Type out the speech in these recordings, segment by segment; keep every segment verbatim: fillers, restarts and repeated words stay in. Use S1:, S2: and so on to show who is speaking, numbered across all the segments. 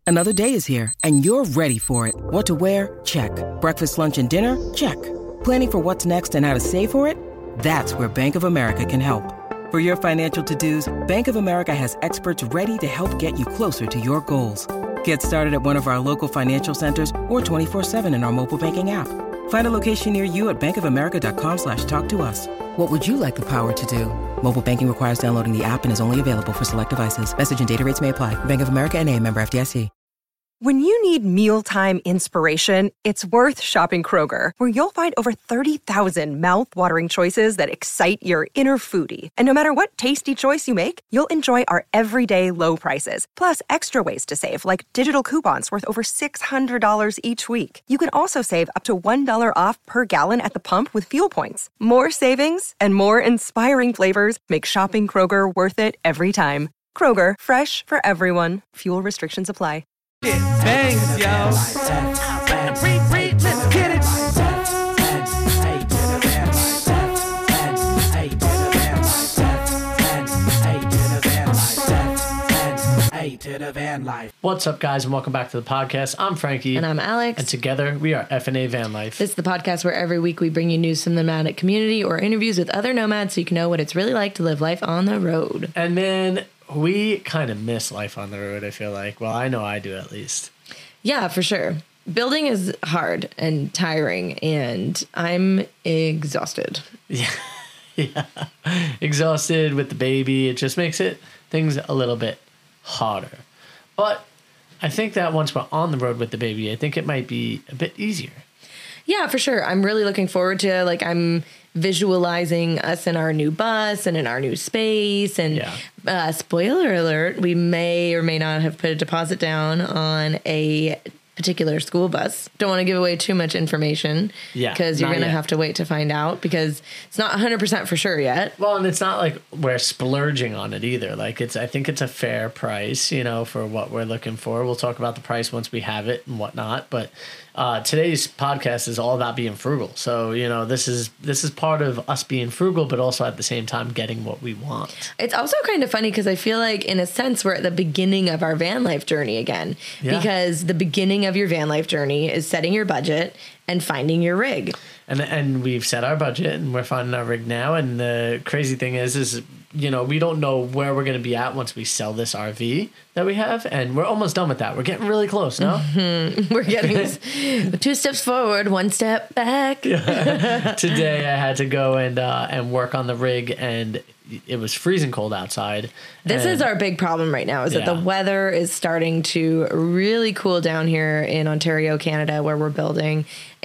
S1: Another day is here, and you're ready for it. What to wear? Check. Breakfast, lunch, and dinner? Check. Planning for what's next and how to save for it? That's where Bank of America can help. For your financial to-dos, Bank of America has experts ready to help get you closer to your goals. Get started at one of our local financial centers or twenty-four seven in our mobile banking app. Find a location near you at bankofamerica.com slash talk to us. What would you like the power to do? Mobile banking requires downloading the app and is only available for select devices. Message and data rates may apply. Bank of America N A, member F D I C.
S2: When you need mealtime inspiration, it's worth shopping Kroger, where you'll find over thirty thousand mouth-watering choices that excite your inner foodie. And no matter what tasty choice you make, you'll enjoy our everyday low prices, plus extra ways to save, like digital coupons worth over six hundred dollars each week. You can also save up to one dollar off per gallon at the pump with fuel points. More savings and more inspiring flavors make shopping Kroger worth it every time. Kroger, fresh for everyone. Fuel restrictions apply.
S3: It bangs, yo. Read, read, let's get it. To the van life.
S4: What's up, guys, and welcome back to the podcast. I'm Frankie.
S5: And I'm Alex.
S4: And together, we are F and A Van Life.
S5: This is the podcast where every week we bring you news from the nomadic community or interviews with other nomads so you can know what it's really like to live life on the road.
S4: And man, we kind of miss life on the road, I feel like. Well, I know I do, at least.
S5: Yeah, for sure. Building is hard and tiring, and I'm exhausted.
S4: Yeah. Yeah. Exhausted with the baby. It just makes it things a little bit harder. But I think that once we're on the road with the baby, I think it might be a bit easier.
S5: Yeah, for sure. I'm really looking forward to, like, I'm visualizing us in our new bus and in our new space. And
S4: yeah.
S5: uh, spoiler alert, we may or may not have put a deposit down on a particular school bus. Don't want to give away too much information.
S4: Yeah.
S5: Because you're going to have to wait to find out because it's not one hundred percent for sure yet.
S4: Well, and it's not like we're splurging on it either. Like, it's, I think it's a fair price, you know, for what we're looking for. We'll talk about the price once we have it and whatnot. But uh, today's podcast is all about being frugal. So, you know, this is this is part of us being frugal, but also at the same time getting what we want.
S5: It's also kind of funny because I feel like, in a sense, we're at the beginning of our van life journey again.
S4: Yeah.
S5: Because the beginning of your van life journey is setting your budget and finding your rig.
S4: And and we've set our budget and we're finding our rig now. And the crazy thing is, is, you know, we don't know where we're going to be at once we sell this R V that we have. And we're almost done with that. We're getting really close, no?
S5: Mm-hmm. We're getting two steps forward, one step back.
S4: Yeah. Today I had to go and uh, and work on the rig, and it was freezing cold outside.
S5: This
S4: and,
S5: is our big problem right now, is
S4: yeah.
S5: that the weather is starting to really cool down here in Ontario, Canada, where we're building.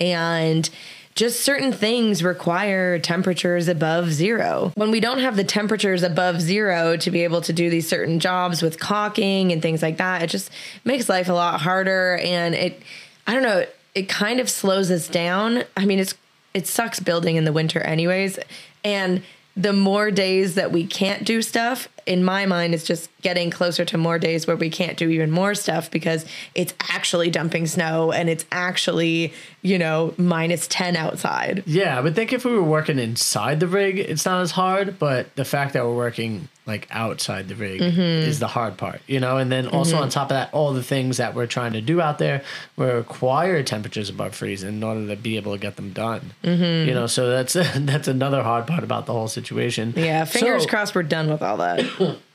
S5: And just certain things require temperatures above zero. When we don't have the temperatures above zero to be able to do these certain jobs with caulking and things like that, it just makes life a lot harder. And it, I don't know, it kind of slows us down. I mean, it's it sucks building in the winter anyways. And the more days that we can't do stuff, in my mind, it's just getting closer to more days where we can't do even more stuff because it's actually dumping snow and it's actually, you know, minus ten outside.
S4: Yeah, I would think if we were working inside the rig, it's not as hard. But the fact that we're working like outside the rig mm-hmm. is the hard part, you know. And then also mm-hmm. on top of that, all the things that we're trying to do out there will require temperatures above freezing in order to be able to get them done. Mm-hmm. You know, so that's that's another hard part about the whole situation.
S5: Yeah, fingers
S4: so,
S5: crossed we're done with all that.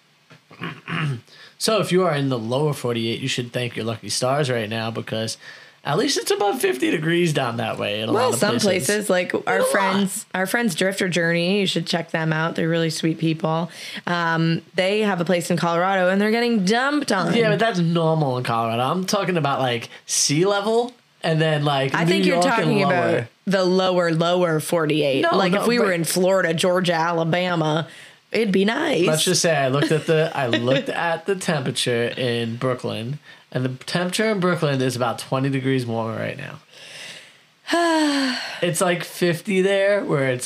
S4: So if you are in the lower forty-eight, you should thank your lucky stars right now because at least it's above fifty degrees down that way. In a
S5: well,
S4: lot of
S5: some
S4: places,
S5: places like our friends, our friends Drifter Journey, you should check them out. They're really sweet people. Um, they have a place in Colorado and they're getting dumped on.
S4: Yeah, but that's normal in Colorado. I'm talking about like sea level and then like
S5: I
S4: New
S5: think you're
S4: York
S5: talking
S4: and lower.
S5: about the lower, lower forty-eight.
S4: No,
S5: like
S4: no,
S5: if we
S4: but-
S5: were in Florida, Georgia, Alabama, it'd be nice.
S4: Let's just say I looked at the I looked at the temperature in Brooklyn, and the temperature in Brooklyn is about twenty degrees warmer right now. It's like fifty there, where it's like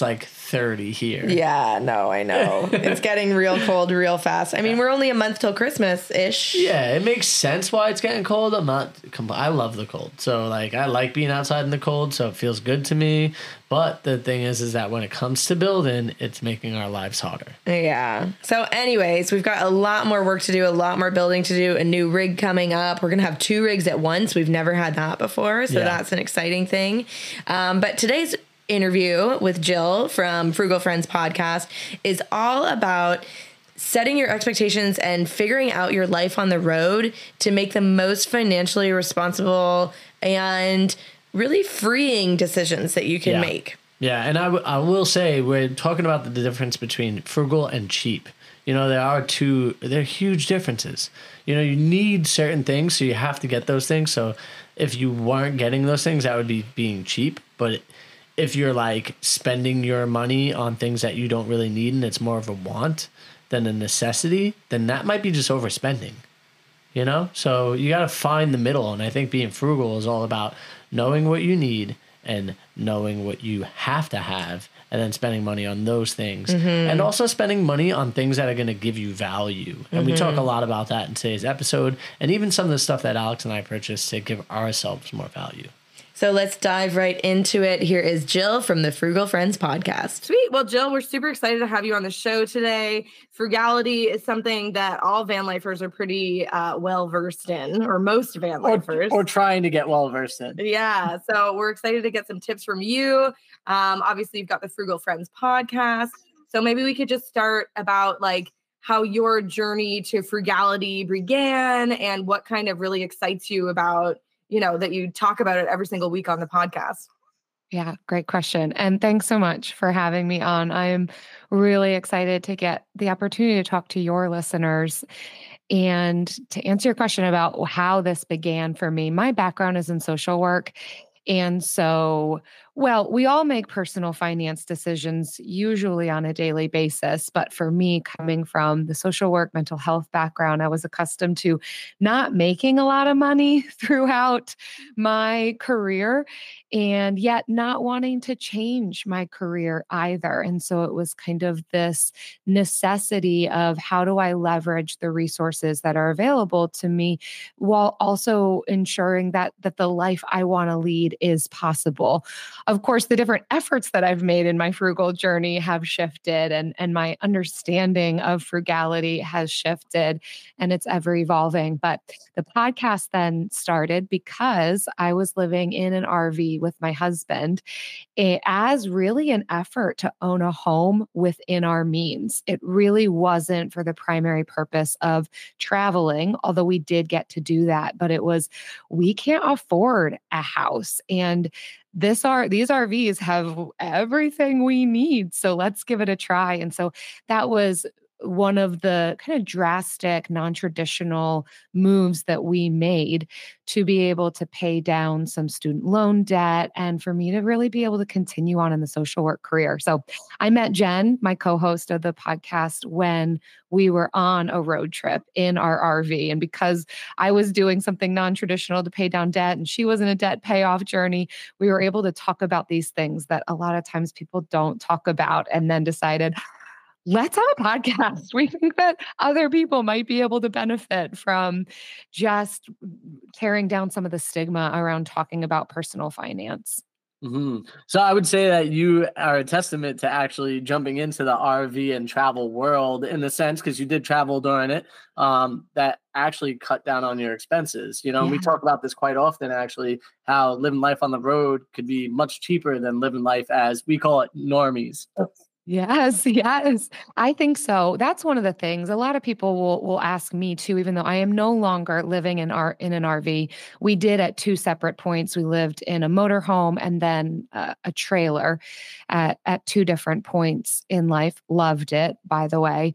S4: thirty here.
S5: Yeah, no, I know. It's getting real cold real fast. I mean, we're only a month till Christmas-ish.
S4: Yeah, it makes sense why it's getting cold. I'm not, compl- I love the cold. So, like, I like being outside in the cold, so it feels good to me. But the thing is, is that when it comes to building, it's making our lives harder.
S5: Yeah. So anyways, we've got a lot more work to do, a lot more building to do, a new rig coming up. We're going to have two rigs at once. We've never had that before. So
S4: Yeah.
S5: that's an exciting thing. Um, but today's interview with Jill from Frugal Friends podcast is all about setting your expectations and figuring out your life on the road to make the most financially responsible and really freeing decisions that you can
S4: Yeah.
S5: make.
S4: Yeah, and I, w- I will say we're talking about the difference between frugal and cheap. You know, there are two, they're huge differences. You know, you need certain things, so you have to get those things. So if you weren't getting those things, that would be being cheap. But if you're like spending your money on things that you don't really need and it's more of a want than a necessity, then that might be just overspending. You know, so you got to find the middle. And I think being frugal is all about knowing what you need and knowing what you have to have and then spending money on those things. Mm-hmm. And also spending money on things that are going to give you value. And mm-hmm. we talk a lot about that in today's episode and even some of the stuff that Alex and I purchased to give ourselves more value.
S5: So let's dive right into it. Here is Jill from the Frugal Friends podcast.
S6: Sweet. Well, Jill, we're super excited to have you on the show today. Frugality is something that all van lifers are pretty uh, well versed in, or most van lifers.
S4: Or, or trying to get well versed in.
S6: Yeah. So we're excited to get some tips from you. Um, obviously, you've got the Frugal Friends podcast. So maybe we could just start about like how your journey to frugality began and what kind of really excites you about, you know, that you talk about it every single week on the podcast.
S7: Yeah, great question. And thanks so much for having me on. I am really excited to get the opportunity to talk to your listeners and to answer your question about how this began for me. My background is in social work. And so, well, we all make personal finance decisions usually on a daily basis. But for me, coming from the social work, mental health background, I was accustomed to not making a lot of money throughout my career and yet not wanting to change my career either. And so it was kind of this necessity of how do I leverage the resources that are available to me while also ensuring that, that the life I want to lead is possible. Of course, the different efforts that I've made in my frugal journey have shifted and, and my understanding of frugality has shifted and it's ever evolving. But the podcast then started because I was living in an R V with my husband as really an effort to own a home within our means. It really wasn't for the primary purpose of traveling, although we did get to do that, but it was, we can't afford a house. And This are these R Vs have everything we need. So let's give it a try. And so that was one of the kind of drastic, non-traditional moves that we made to be able to pay down some student loan debt and for me to really be able to continue on in the social work career. So I met Jen, my co-host of the podcast, when we were on a road trip in our R V. And because I was doing something non-traditional to pay down debt and she was in a debt payoff journey, we were able to talk about these things that a lot of times people don't talk about, and then decided, let's have a podcast. We think that other people might be able to benefit from just tearing down some of the stigma around talking about personal finance.
S8: Mm-hmm. So I would say that you are a testament to actually jumping into the R V and travel world in the sense, because you did travel during it, um, that actually cut down on your expenses. You know, yeah. We talk about this quite often, actually, how living life on the road could be much cheaper than living life as we call it normies.
S7: Yes, yes. I think so. That's one of the things. A lot of people will will ask me too, even though I am no longer living in our in an R V. We did at two separate points. We lived in a motorhome and then uh, a trailer at, at two different points in life. Loved it, by the way.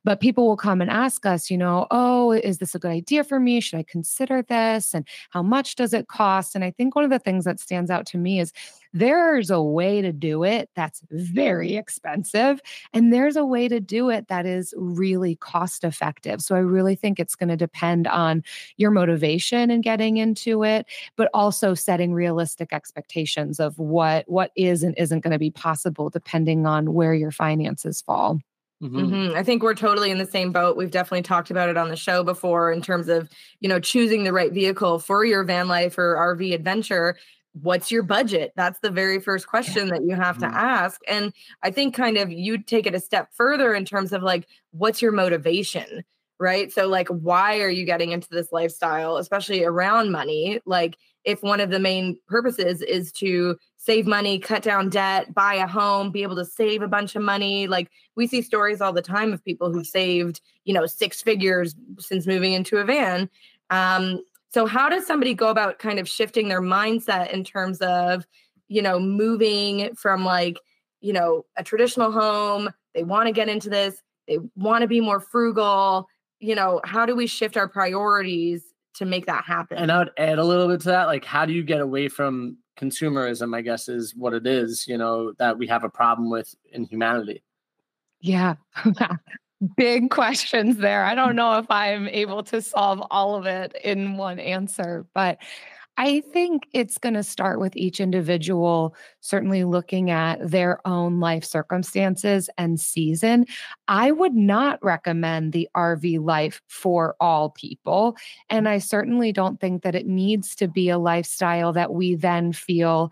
S7: But people will come and ask us, you know, oh, is this a good idea for me? Should I consider this? And how much does it cost? And I think one of the things that stands out to me is there's a way to do it that's very expensive, and there's a way to do it that is really cost effective. So I really think it's going to depend on your motivation in getting into it, but also setting realistic expectations of what what is and isn't going to be possible depending on where your finances fall.
S6: Mm-hmm. Mm-hmm. I think we're totally in the same boat. We've definitely talked about it on the show before in terms of, you know, choosing the right vehicle for your van life or R V adventure. What's your budget? That's the very first question that you have to ask. And I think kind of you take it a step further in terms of like, what's your motivation, right? So like, why are you getting into this lifestyle, especially around money? Like if one of the main purposes is to save money, cut down debt, buy a home, be able to save a bunch of money. Like we see stories all the time of people who've saved, you know, six figures since moving into a van. Um, So how does somebody go about kind of shifting their mindset in terms of, you know, moving from like, you know, a traditional home, they want to get into this, they want to be more frugal, you know, how do we shift our priorities to make that happen?
S8: And I would add a little bit to that, like, how do you get away from consumerism, I guess is what it is, you know, that we have a problem with in humanity.
S7: Yeah. Big questions there. I don't know if I'm able to solve all of it in one answer, but I think it's going to start with each individual certainly looking at their own life circumstances and season. I would not recommend the R V life for all people. And I certainly don't think that it needs to be a lifestyle that we then feel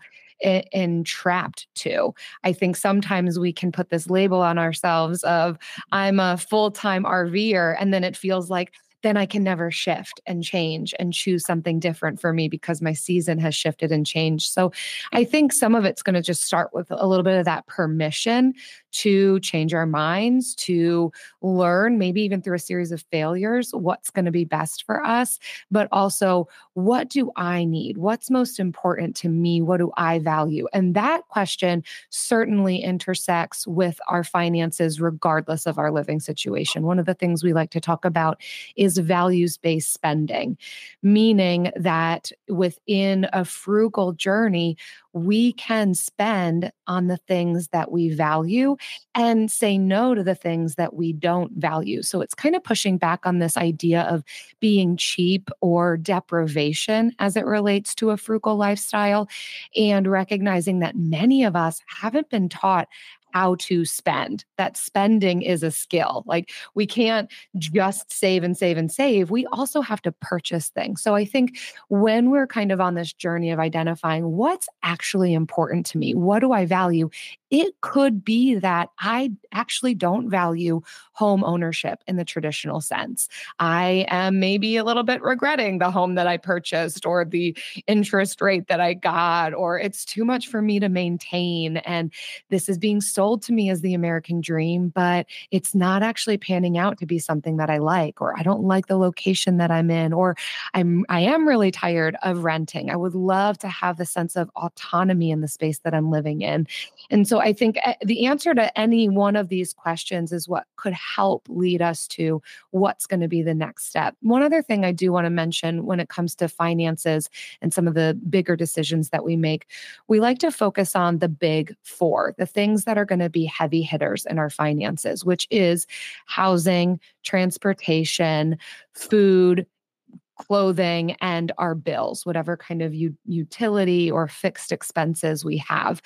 S7: entrapped to. I think sometimes we can put this label on ourselves of I'm a full-time RVer, and then it feels like then I can never shift and change and choose something different for me because my season has shifted and changed. So I think some of it's going to just start with a little bit of that permission to change our minds, to learn, maybe even through a series of failures, what's going to be best for us, but also what do I need? What's most important to me? What do I value? And that question certainly intersects with our finances, regardless of our living situation. One of the things we like to talk about is values-based spending, meaning that within a frugal journey, we can spend on the things that we value and say no to the things that we don't value. So it's kind of pushing back on this idea of being cheap or deprivation as it relates to a frugal lifestyle, and recognizing that many of us haven't been taught how to spend, that spending is a skill. Like we can't just save and save and save. We also have to purchase things. So I think when we're kind of on this journey of identifying what's actually important to me, what do I value? It could be that I actually don't value home ownership in the traditional sense. I am maybe a little bit regretting the home that I purchased or the interest rate that I got, or it's too much for me to maintain. And this is being sold to me as the American dream, but it's not actually panning out to be something that I like, or I don't like the location that I'm in, or I'm, I am really tired of renting. I would love to have the sense of autonomy in the space that I'm living in. And so I think the answer to any one of these questions is what could help lead us to what's going to be the next step. One other thing I do want to mention when it comes to finances and some of the bigger decisions that we make, we like to focus on the big four, the things that are going to be heavy hitters in our finances, which is housing, transportation, food, clothing, and our bills, whatever kind of u- utility or fixed expenses we have.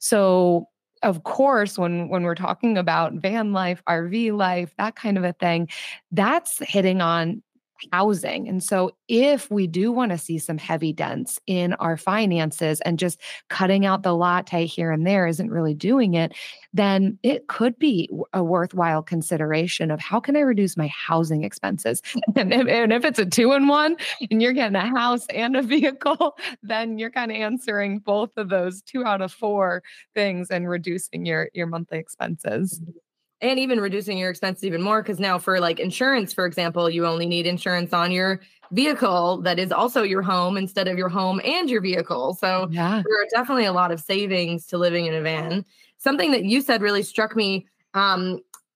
S7: So of course, when, when we're talking about van life, R V life, that kind of a thing, that's hitting on housing. And so if we do want to see some heavy dents in our finances and just cutting out the latte here and there isn't really doing it, then it could be a worthwhile consideration of how can I reduce my housing expenses? And if, and if it's a two-in-one and you're getting a house and a vehicle, then you're kind of answering both of those two out of four things and reducing your, your monthly expenses.
S6: And even reducing your expenses even more, because now for like insurance, for example, you only need insurance on your vehicle that is also your home instead of your home and your vehicle. So yeah. There are definitely a lot of savings to living in a van. Something that you said really struck me. Um,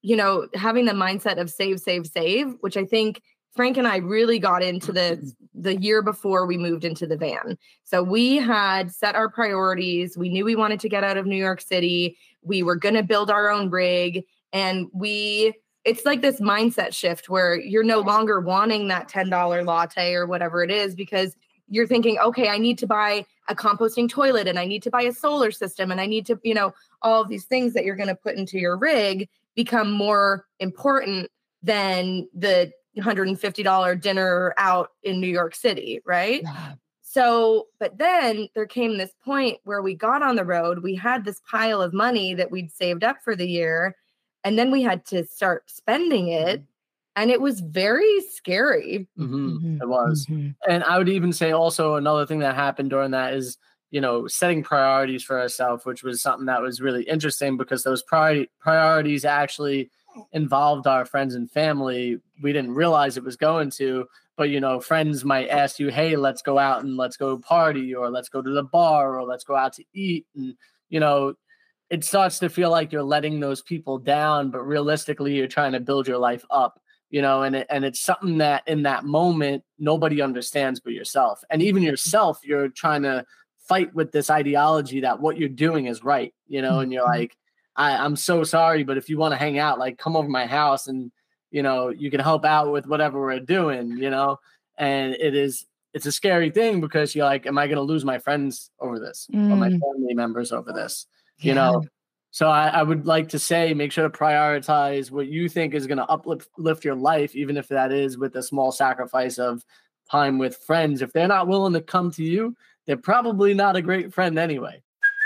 S6: you know, having the mindset of save, save, save, which I think Frank and I really got into the the year before we moved into the van. So we had set our priorities. We knew we wanted to get out of New York City. We were going to build our own rig. And we, it's like this mindset shift where you're no longer wanting that ten dollars latte or whatever it is, because you're thinking, okay, I need to buy a composting toilet and I need to buy a solar system and I need to, you know, all of these things that you're going to put into your rig become more important than the one hundred fifty dollars dinner out in New York City, right? Yeah. So, but then there came this point where we got on the road, we had this pile of money that we'd saved up for the year, and then we had to start spending it. And it was very scary.
S8: Mm-hmm.
S7: Mm-hmm.
S8: It was.
S7: Mm-hmm.
S8: And I would even say also another thing that happened during that is, you know, setting priorities for ourselves, which was something that was really interesting because those priority priorities actually involved our friends and family. We didn't realize it was going to, but, you know, friends might ask you, hey, let's go out and let's go party, or let's go to the bar, or let's go out to eat. And, you know, it starts to feel like you're letting those people down, but realistically, you're trying to build your life up. You know, and it, and it's something that in that moment, nobody understands but yourself. And even yourself, you're trying to fight with this ideology that what you're doing is right, you know, and you're like, I, I'm so sorry, but if you want to hang out, like come over my house and, you know, you can help out with whatever we're doing, you know, and it is, it's a scary thing because you're like, am I going to lose my friends over this mm. or my family members over this, you yeah. know? So I, I would like to say, make sure to prioritize what you think is going to uplift lift your life, even if that is with a small sacrifice of time with friends. If they're not willing to come to you, they're probably not a great friend anyway.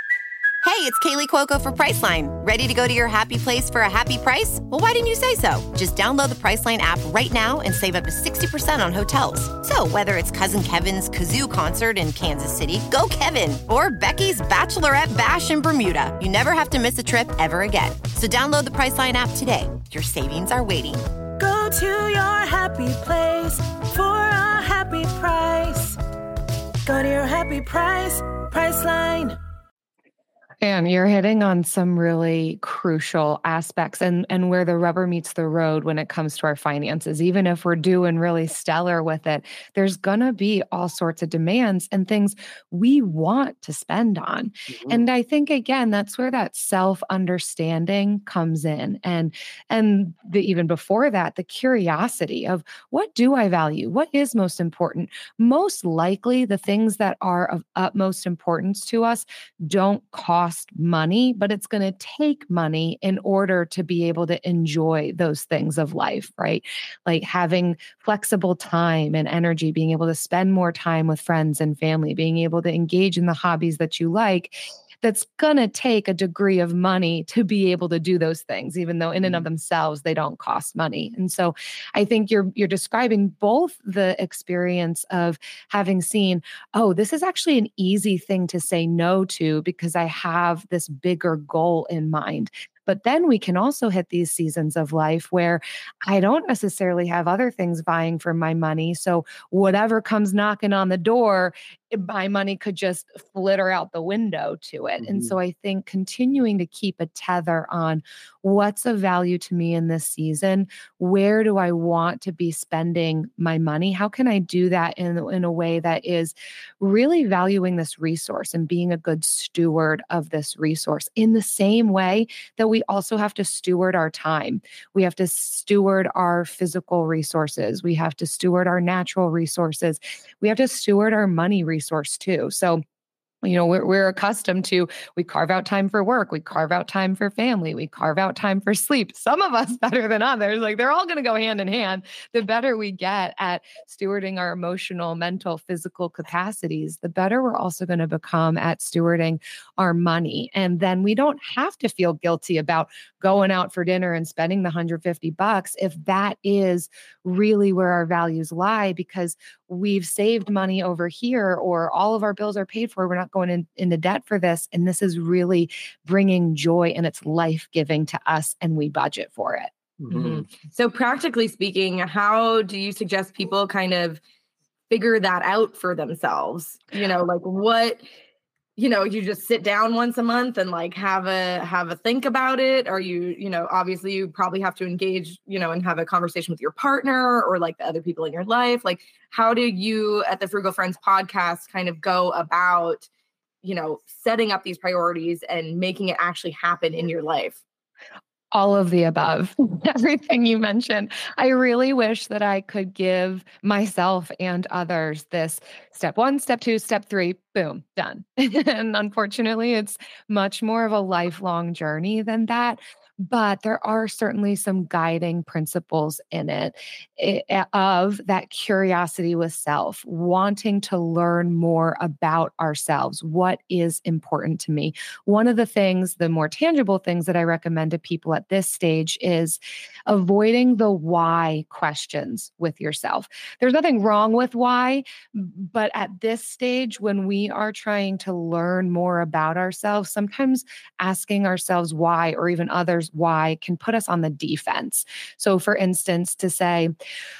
S9: Hey, it's Kaylee Cuoco for Priceline. Ready to go to your happy place for a happy price? Well, why didn't you say so? Just download the Priceline app right now and save up to sixty percent on hotels. So whether it's Cousin Kevin's Kazoo Concert in Kansas City, go Kevin, or Becky's Bachelorette Bash in Bermuda, you never have to miss a trip ever again. So download the Priceline app today. Your savings are waiting.
S3: Go to your happy place for a happy price. Go to your happy price, Priceline.
S7: And you're hitting on some really crucial aspects and, and where the rubber meets the road when it comes to our finances. Even if we're doing really stellar with it, there's going to be all sorts of demands and things we want to spend on. Mm-hmm. And I think, again, that's where that self-understanding comes in. And, and the, even before that, the curiosity of what do I value? What is most important? Most likely, the things that are of utmost importance to us don't cost money, but it's going to take money in order to be able to enjoy those things of life, right? Like having flexible time and energy, being able to spend more time with friends and family, being able to engage in the hobbies that you like. That's going to take a degree of money to be able to do those things, even though in and of themselves, they don't cost money. And so I think you're you're describing both the experience of having seen, oh, this is actually an easy thing to say no to because I have this bigger goal in mind. But then we can also hit these seasons of life where I don't necessarily have other things vying for my money. So whatever comes knocking on the door, my money could just flitter out the window to it. Mm-hmm. And so I think continuing to keep a tether on what's of value to me in this season, where do I want to be spending my money? How can I do that in, in a way that is really valuing this resource and being a good steward of this resource in the same way that we also have to steward our time. We have to steward our physical resources. We have to steward our natural resources. We have to steward our money resource too. So, you know, we're, we're accustomed to, we carve out time for work, we carve out time for family, we carve out time for sleep. Some of us better than others, like they're all going to go hand in hand. The better we get at stewarding our emotional, mental, physical capacities, the better we're also going to become at stewarding our money. And then we don't have to feel guilty about going out for dinner and spending the one hundred fifty bucks if that is really where our values lie, because we've saved money over here or all of our bills are paid for. We're not going in, into debt for this. And this is really bringing joy and it's life-giving to us and we budget for it.
S6: Mm-hmm. So practically speaking, how do you suggest people kind of figure that out for themselves? You know, like what, you know, you just sit down once a month and like have a have a think about it? Or you, you know, obviously you probably have to engage, you know, and have a conversation with your partner or like the other people in your life. Like, how do you at the Frugal Friends podcast kind of go about, you know, setting up these priorities and making it actually happen in your life?
S7: All of the above, everything you mentioned. I really wish that I could give myself and others this step one, step two, step three, boom, done. And unfortunately, it's much more of a lifelong journey than that. But there are certainly some guiding principles in it, it of that curiosity with self, wanting to learn more about ourselves. What is important to me? One of the things, the more tangible things that I recommend to people at this stage is avoiding the why questions with yourself. There's nothing wrong with why, but at this stage, when we are trying to learn more about ourselves, sometimes asking ourselves why, or even others why, can put us on the defense. So for instance, to say,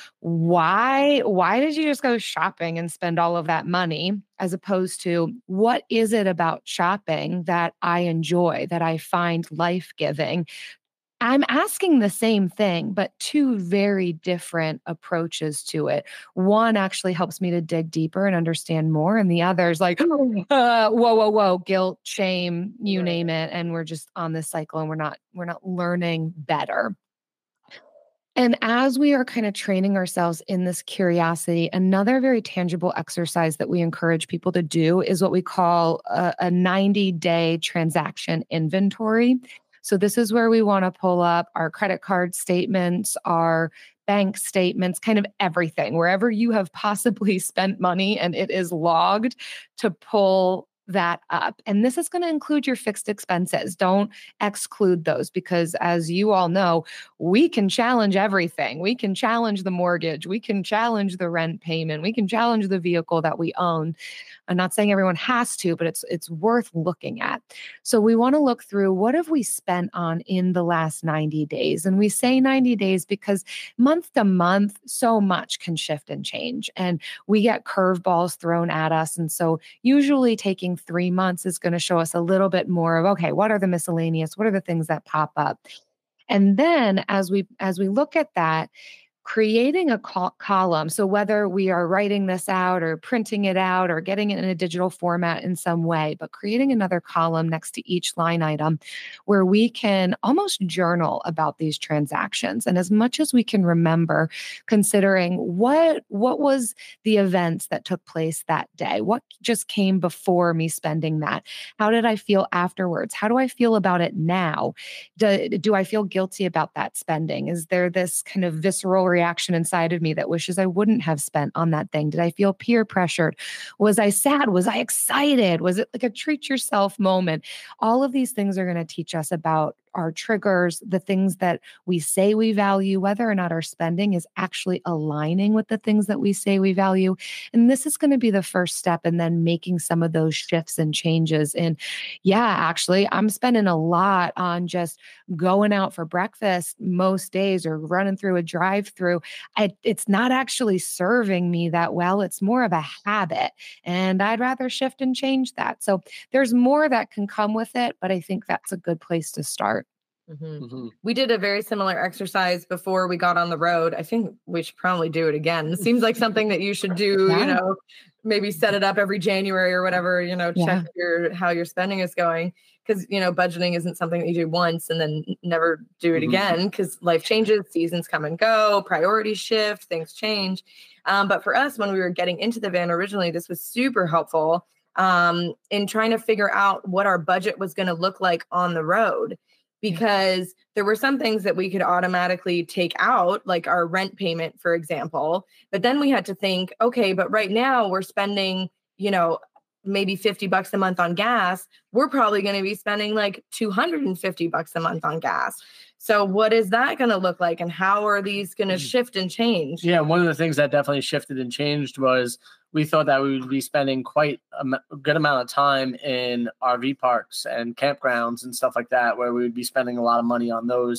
S7: why, why did you just go shopping and spend all of that money? As opposed to, what is it about shopping that I enjoy, that I find life-giving? I'm asking the same thing, but two very different approaches to it. One actually helps me to dig deeper and understand more. And the other is like, uh, whoa, whoa, whoa, guilt, shame, you name it. And we're just on this cycle and we're not, we're not learning better. And as we are kind of training ourselves in this curiosity, another very tangible exercise that we encourage people to do is what we call a, a ninety-day transaction inventory. So this is where we want to pull up our credit card statements, our bank statements, kind of everything, wherever you have possibly spent money and it is logged, to pull that up. And this is going to include your fixed expenses. Don't exclude those, because as you all know, we can challenge everything. We can challenge the mortgage. We can challenge the rent payment. We can challenge the vehicle that we own. I'm not saying everyone has to, but it's it's worth looking at. So we want to look through, what have we spent on in the last ninety days? And we say ninety days because month to month, so much can shift and change. And we get curveballs thrown at us. And so usually taking three months is going to show us a little bit more of, okay, what are the miscellaneous? What are the things that pop up? And then as we as we look at that, creating a col- column. So whether we are writing this out or printing it out or getting it in a digital format in some way, but creating another column next to each line item where we can almost journal about these transactions. And as much as we can remember, considering what, what was the events that took place that day? What just came before me spending that? How did I feel afterwards? How do I feel about it now? Do, do I feel guilty about that spending? Is there this kind of visceral reaction inside of me that wishes I wouldn't have spent on that thing? Did I feel peer pressured? Was I sad? Was I excited? Was it like a treat yourself moment? All of these things are going to teach us about our triggers, the things that we say we value, whether or not our spending is actually aligning with the things that we say we value. And this is going to be the first step in then making some of those shifts and changes. And yeah, actually, I'm spending a lot on just going out for breakfast most days or running through a drive-through. I, it's not actually serving me that well. It's more of a habit. And I'd rather shift and change that. So there's more that can come with it, but I think that's a good place to start.
S6: Mm-hmm. Mm-hmm. We did a very similar exercise before we got on the road. I think we should probably do it again. It seems like something that you should do, yeah. you know, maybe set it up every January or whatever, you know, check yeah. your, how your spending is going. Cause you know, budgeting isn't something that you do once and then never do it mm-hmm. again. Cause life changes, seasons come and go, priorities shift, things change. Um, but for us, when we were getting into the van originally, this was super helpful um, in trying to figure out what our budget was going to look like on the road. Because there were some things that we could automatically take out, like our rent payment, for example. But then we had to think, okay, but right now we're spending, you know, maybe fifty bucks a month on gas. We're probably going to be spending like two hundred fifty bucks a month on gas. So what is that going to look like? And how are these going to shift and change?
S8: Yeah, one of the things that definitely shifted and changed was we thought that we would be spending quite a good amount of time in R V parks and campgrounds and stuff like that, where we would be spending a lot of money on those,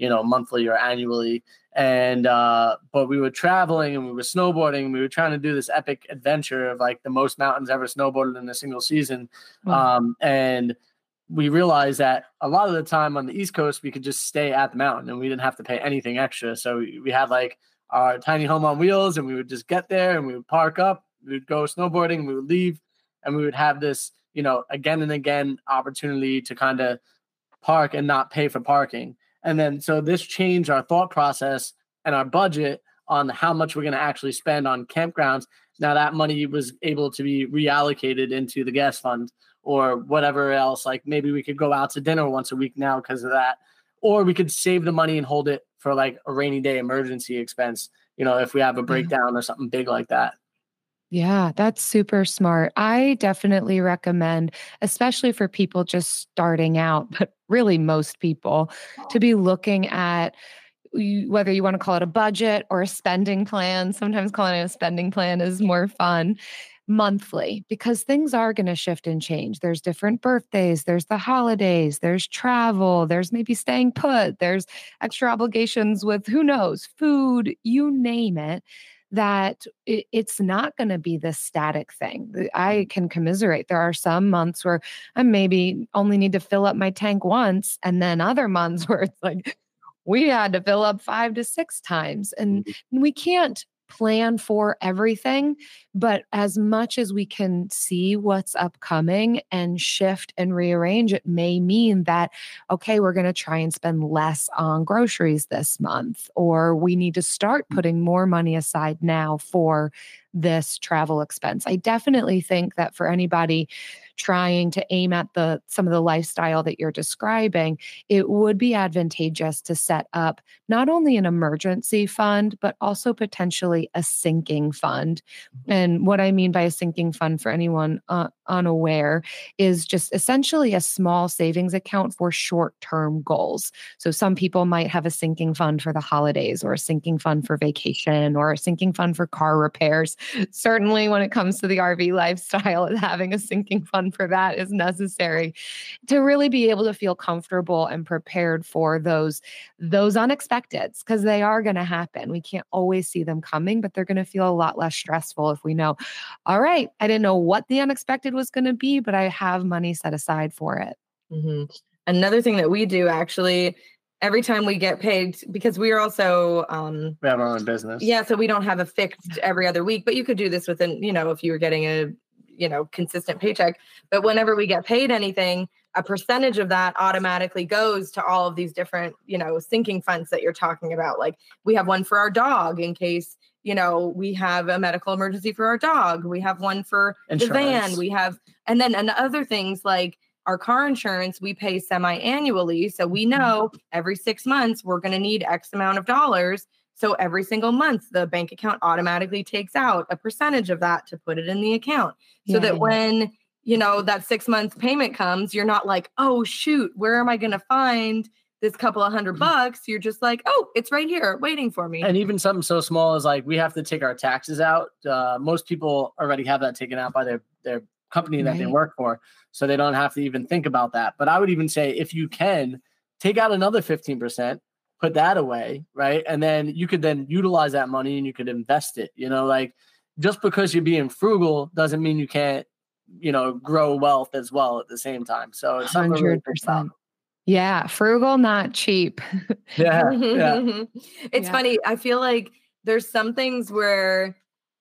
S8: you know, monthly or annually. And, uh, but we were traveling and we were snowboarding. And we were trying to do this epic adventure of like the most mountains ever snowboarded in a single season. Wow. Um, and we realized that a lot of the time on the East Coast, we could just stay at the mountain and we didn't have to pay anything extra. So we, we had like our tiny home on wheels and we would just get there and we would park up, we would go snowboarding, and we would leave, and we would have this, you know, again and again opportunity to kind of park and not pay for parking. And then, so this changed our thought process and our budget on how much we're going to actually spend on campgrounds. Now that money was able to be reallocated into the gas fund or whatever else. Like maybe we could go out to dinner once a week now because of that, or we could save the money and hold it for like a rainy day emergency expense, you know, if we have a breakdown or something big like that.
S7: Yeah, that's super smart. I definitely recommend, especially for people just starting out, but really most people, to be looking at whether you want to call it a budget or a spending plan. Sometimes calling it a spending plan is more fun. Monthly, because things are going to shift and change. There's different birthdays, there's the holidays, there's travel, there's maybe staying put, there's extra obligations with who knows, food, you name it, that it, it's not going to be this static thing. I can commiserate. There are some months where I maybe only need to fill up my tank once, and then other months where it's like, we had to fill up five to six times. And we can't plan for everything, but as much as we can see what's upcoming and shift and rearrange, it may mean that, okay, we're going to try and spend less on groceries this month, or we need to start putting more money aside now for this travel expense. I definitely think that for anybody trying to aim at the some of the lifestyle that you're describing, it would be advantageous to set up not only an emergency fund, but also potentially a sinking fund. And what I mean by a sinking fund, for anyone uh, unaware, is just essentially a small savings account for short-term goals. So some people might have a sinking fund for the holidays, or a sinking fund for vacation, or a sinking fund for car repairs. Certainly when it comes to the R V lifestyle, having a sinking fund for that is necessary to really be able to feel comfortable and prepared for those, those unexpecteds, because they are going to happen. We can't always see them coming, but they're going to feel a lot less stressful if we know, all right, I didn't know what the unexpected was going to be, but I have money set aside for it.
S6: Mm-hmm. Another thing that we do actually, every time we get paid, because we are also um
S8: we have our own business.
S6: Yeah, so we don't have a fixed every other week, but you could do this within, you know, if you were getting a, you know, consistent paycheck. But whenever we get paid anything, a percentage of that automatically goes to all of these different, you know, sinking funds that you're talking about. Like we have one for our dog in case, you know, we have a medical emergency for our dog. We have one for Insurance. The van. We have, and then and other things like our car insurance, we pay semi-annually. So we know every six months, we're going to need X amount of dollars. So every single month, the bank account automatically takes out a percentage of that to put it in the account. So yeah. that when, you know, that six month payment comes, you're not like, oh, shoot, where am I going to find this couple of hundred bucks? You're just like, oh, it's right here waiting for me.
S8: And even something so small as like, we have to take our taxes out. Uh, most people already have that taken out by their, their company that right. they work for. So they don't have to even think about that. But I would even say, if you can, take out another fifteen percent, put that away, right? And then you could then utilize that money and you could invest it. You know, like just because you're being frugal doesn't mean you can't, you know, grow wealth as well at the same time. So it's
S7: one hundred percent. Yeah. Frugal, not cheap.
S8: yeah. yeah.
S6: It's
S7: yeah.
S6: funny. I feel like there's some things where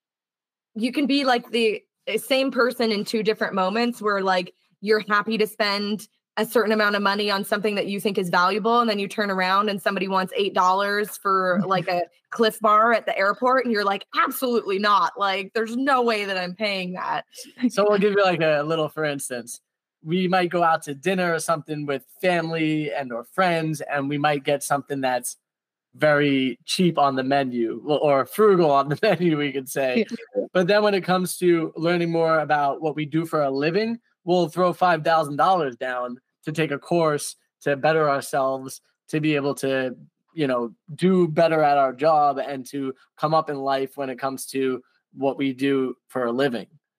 S6: you can be like the same person in two different moments where like you're happy to spend a certain amount of money on something that you think is valuable. And then you turn around and somebody wants eight dollars for like a Cliff Bar at the airport. And you're like, absolutely not. Like, there's no way that I'm paying that.
S8: So we'll give you like a little, for instance, we might go out to dinner or something with family and or friends, and we might get something that's very cheap on the menu or frugal on the menu, we could say. But then when it comes to learning more about what we do for a living, we'll throw five thousand dollars down to take a course to better ourselves, to be able to, you know, do better at our job and to come up in life when it comes to what we do for a living.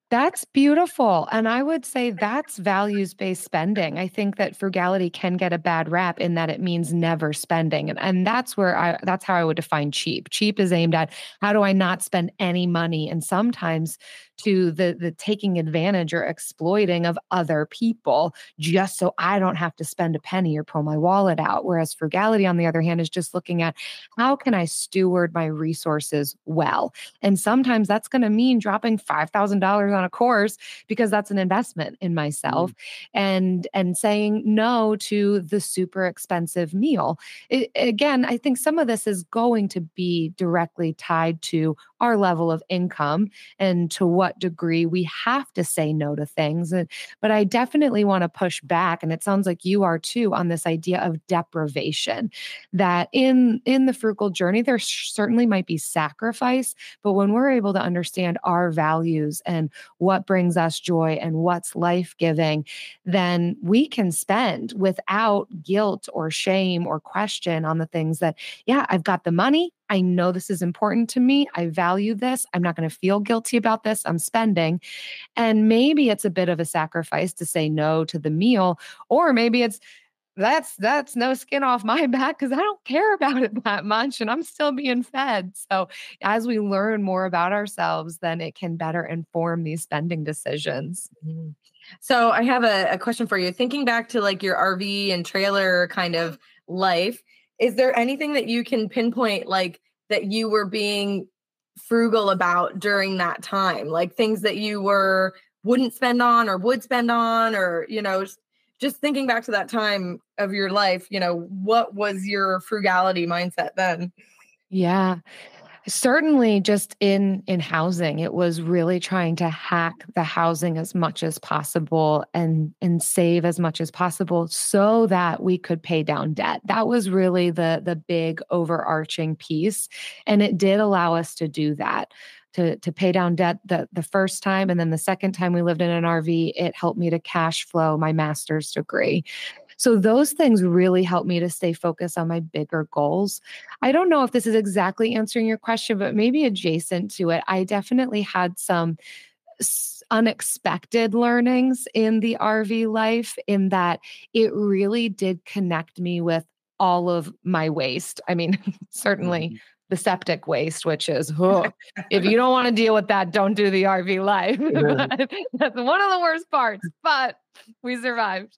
S7: That's beautiful. And I would say that's values-based spending. I think that frugality can get a bad rap in that it means never spending. And, and that's where I that's how I would define cheap. Cheap is aimed at how do I not spend any money? And sometimes to the the taking advantage or exploiting of other people just so I don't have to spend a penny or pull my wallet out. Whereas frugality, on the other hand, is just looking at how can I steward my resources well? And sometimes that's going to mean dropping five thousand dollars on a course because that's an investment in myself, mm. and and saying no to the super expensive meal. It, again, I think some of this is going to be directly tied to our level of income and to what degree we have to say no to things. And, but I definitely want to push back, and it sounds like you are too, on this idea of deprivation, that in, in the frugal journey, there certainly might be sacrifice, but when we're able to understand our values and what brings us joy and what's life-giving, then we can spend without guilt or shame or question on the things that, yeah, I've got the money. I know this is important to me. I value this. I'm not going to feel guilty about this. I'm spending. And maybe it's a bit of a sacrifice to say no to the meal, or maybe it's that's that's no skin off my back because I don't care about it that much and I'm still being fed. So as we learn more about ourselves, then it can better inform these spending decisions.
S6: Mm-hmm. So I have a, a question for you. Thinking back to like your R V and trailer kind of life, is there anything that you can pinpoint, like that you were being frugal about during that time? Like things that you were wouldn't spend on or would spend on, or, you know, just thinking back to that time of your life, you know, what was your frugality mindset then?
S7: Yeah. Certainly just in, in housing, it was really trying to hack the housing as much as possible and, and save as much as possible so that we could pay down debt. That was really the, the big overarching piece. And it did allow us to do that, to, to pay down debt the, the first time. And then the second time we lived in an R V, it helped me to cash flow my master's degree. So those things really help me to stay focused on my bigger goals. I don't know if this is exactly answering your question, but maybe adjacent to it. I definitely had some unexpected learnings in the R V life, in that it really did connect me with all of my waste. I mean, certainly the septic waste, which is, oh, if you don't want to deal with that, don't do the R V life. That's one of the worst parts, but we survived.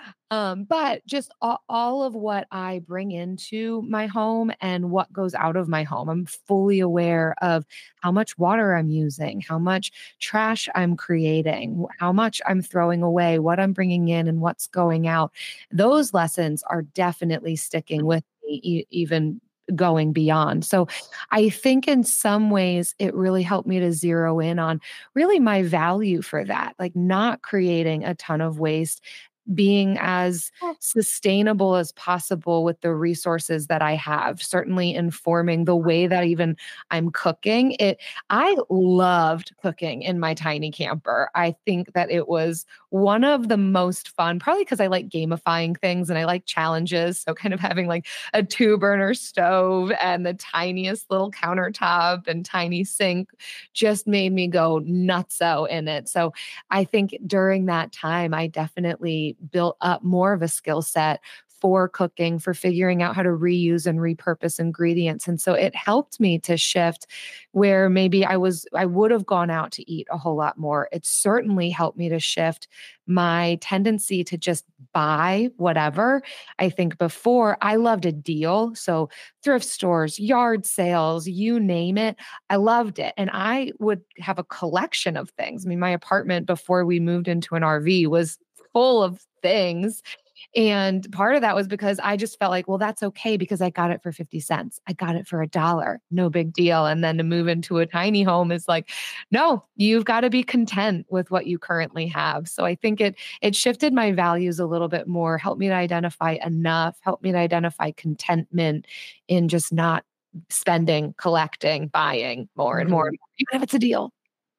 S7: Um, but just all, all of what I bring into my home and what goes out of my home, I'm fully aware of how much water I'm using, how much trash I'm creating, how much I'm throwing away, what I'm bringing in and what's going out. Those lessons are definitely sticking with me, e- even going beyond. So I think in some ways it really helped me to zero in on really my value for that, like not creating a ton of waste, being as sustainable as possible with the resources that I have, certainly informing the way that even I'm cooking it. I loved cooking in my tiny camper. I think that it was one of the most fun, probably because I like gamifying things and I like challenges. So kind of having like a two burner stove and the tiniest little countertop and tiny sink just made me go nutso in it. So I think during that time, I definitely built up more of a skill set for cooking, for figuring out how to reuse and repurpose ingredients. And so it helped me to shift where maybe I was, I would have gone out to eat a whole lot more. It certainly helped me to shift my tendency to just buy whatever. I think before I loved a deal. So thrift stores, yard sales, you name it. I loved it. And I would have a collection of things. I mean, my apartment before we moved into an R V was full of things. And part of that was because I just felt like, well, that's okay because I got it for fifty cents. I got it for a dollar. No big deal. And then to move into a tiny home is like, no, you've got to be content with what you currently have. So I think it it shifted my values a little bit more, helped me to identify enough, helped me to identify contentment in just not spending, collecting, buying more and more, even if it's a deal.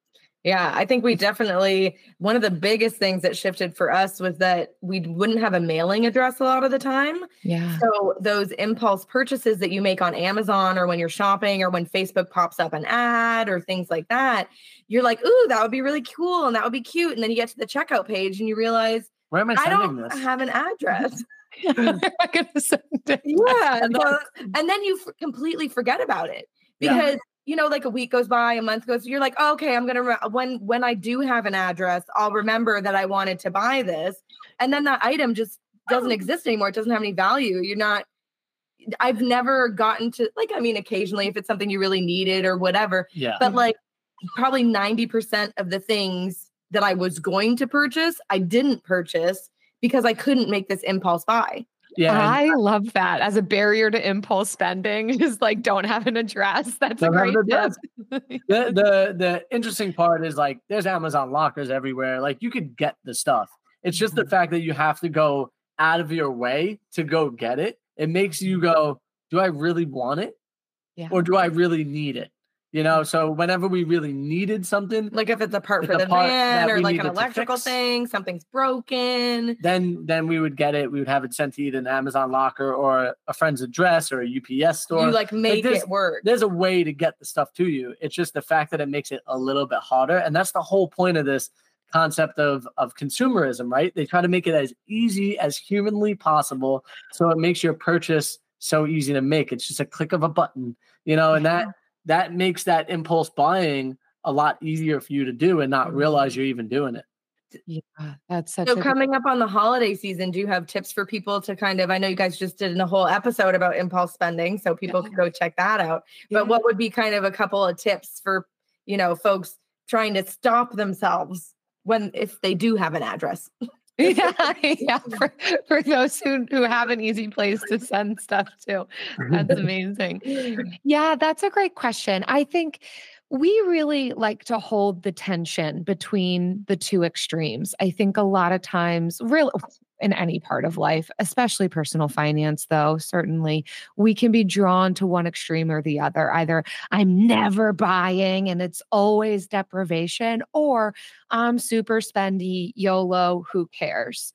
S6: Yeah, I think we definitely, one of the biggest things that shifted for us was that we wouldn't have a mailing address a lot of the time.
S5: Yeah.
S6: So those impulse purchases that you make on Amazon or when you're shopping or when Facebook pops up an ad or things like that, you're like, ooh, that would be really cool and that would be cute. And then you get to the checkout page and you realize,
S8: where am I
S6: I
S8: sending
S6: don't
S8: this?
S6: have an address.
S5: Am I gonna send it?
S6: Yeah. And, so, and then you f- completely forget about it because
S8: Yeah.
S6: you know, like a week goes by, a month goes, you're like, oh, okay, I'm going to, re- when, when I do have an address, I'll remember that I wanted to buy this. And then that item just doesn't exist anymore. It doesn't have any value. You're not, I've never gotten to like, I mean, occasionally if it's something you really needed or whatever,
S8: Yeah.
S6: but like probably ninety percent of the things that I was going to purchase, I didn't purchase because I couldn't make this impulse buy.
S8: Yeah.
S7: I love that as a barrier to impulse spending is like, don't have an address. That's
S8: Don't
S7: a
S8: have
S7: great
S8: an
S7: tip.
S8: the, the the interesting part is like there's Amazon lockers everywhere. Like you could get the stuff. It's just the fact that you have to go out of your way to go get it. It makes you go, do I really want it?
S5: Yeah.
S8: Or do I really need it? You know, so whenever we really needed something,
S6: Like if it's a part
S8: It's
S6: for
S8: a
S6: the
S8: part
S6: van
S8: that
S6: or
S8: we
S6: like an
S8: needed to
S6: electrical
S8: fix.
S6: thing, something's broken.
S8: then then we would get it. We would have it sent to either an Amazon locker or a friend's address or a U P S store.
S6: You like make
S8: there's-
S6: it work.
S8: There's a way to get the stuff to you. It's just the fact that it makes it a little bit harder. And that's the whole point of this concept of, of consumerism, right? They try to make it as easy as humanly possible. So it makes your purchase so easy to make. It's just a click of a button, you know, and that that makes that impulse buying a lot easier for you to do and not realize you're even doing it.
S7: Yeah, that's such
S6: So
S7: a good-
S6: coming up on the holiday season, do you have tips for people to kind of, I know you guys just did a whole episode about impulse spending, so people
S5: Yeah.
S6: can go check that out.
S5: Yeah.
S6: But what would be kind of a couple of tips for, you know, folks trying to stop themselves when, if they do have an address?
S7: yeah, yeah. For, for those who, who have an easy place to send stuff to. That's amazing. Yeah, that's a great question. I think we really like to hold the tension between the two extremes. I think a lot of times, real in any part of life, especially personal finance, though, certainly we can be drawn to one extreme or the other. Either I'm never buying and it's always deprivation, or I'm super spendy, YOLO, who cares?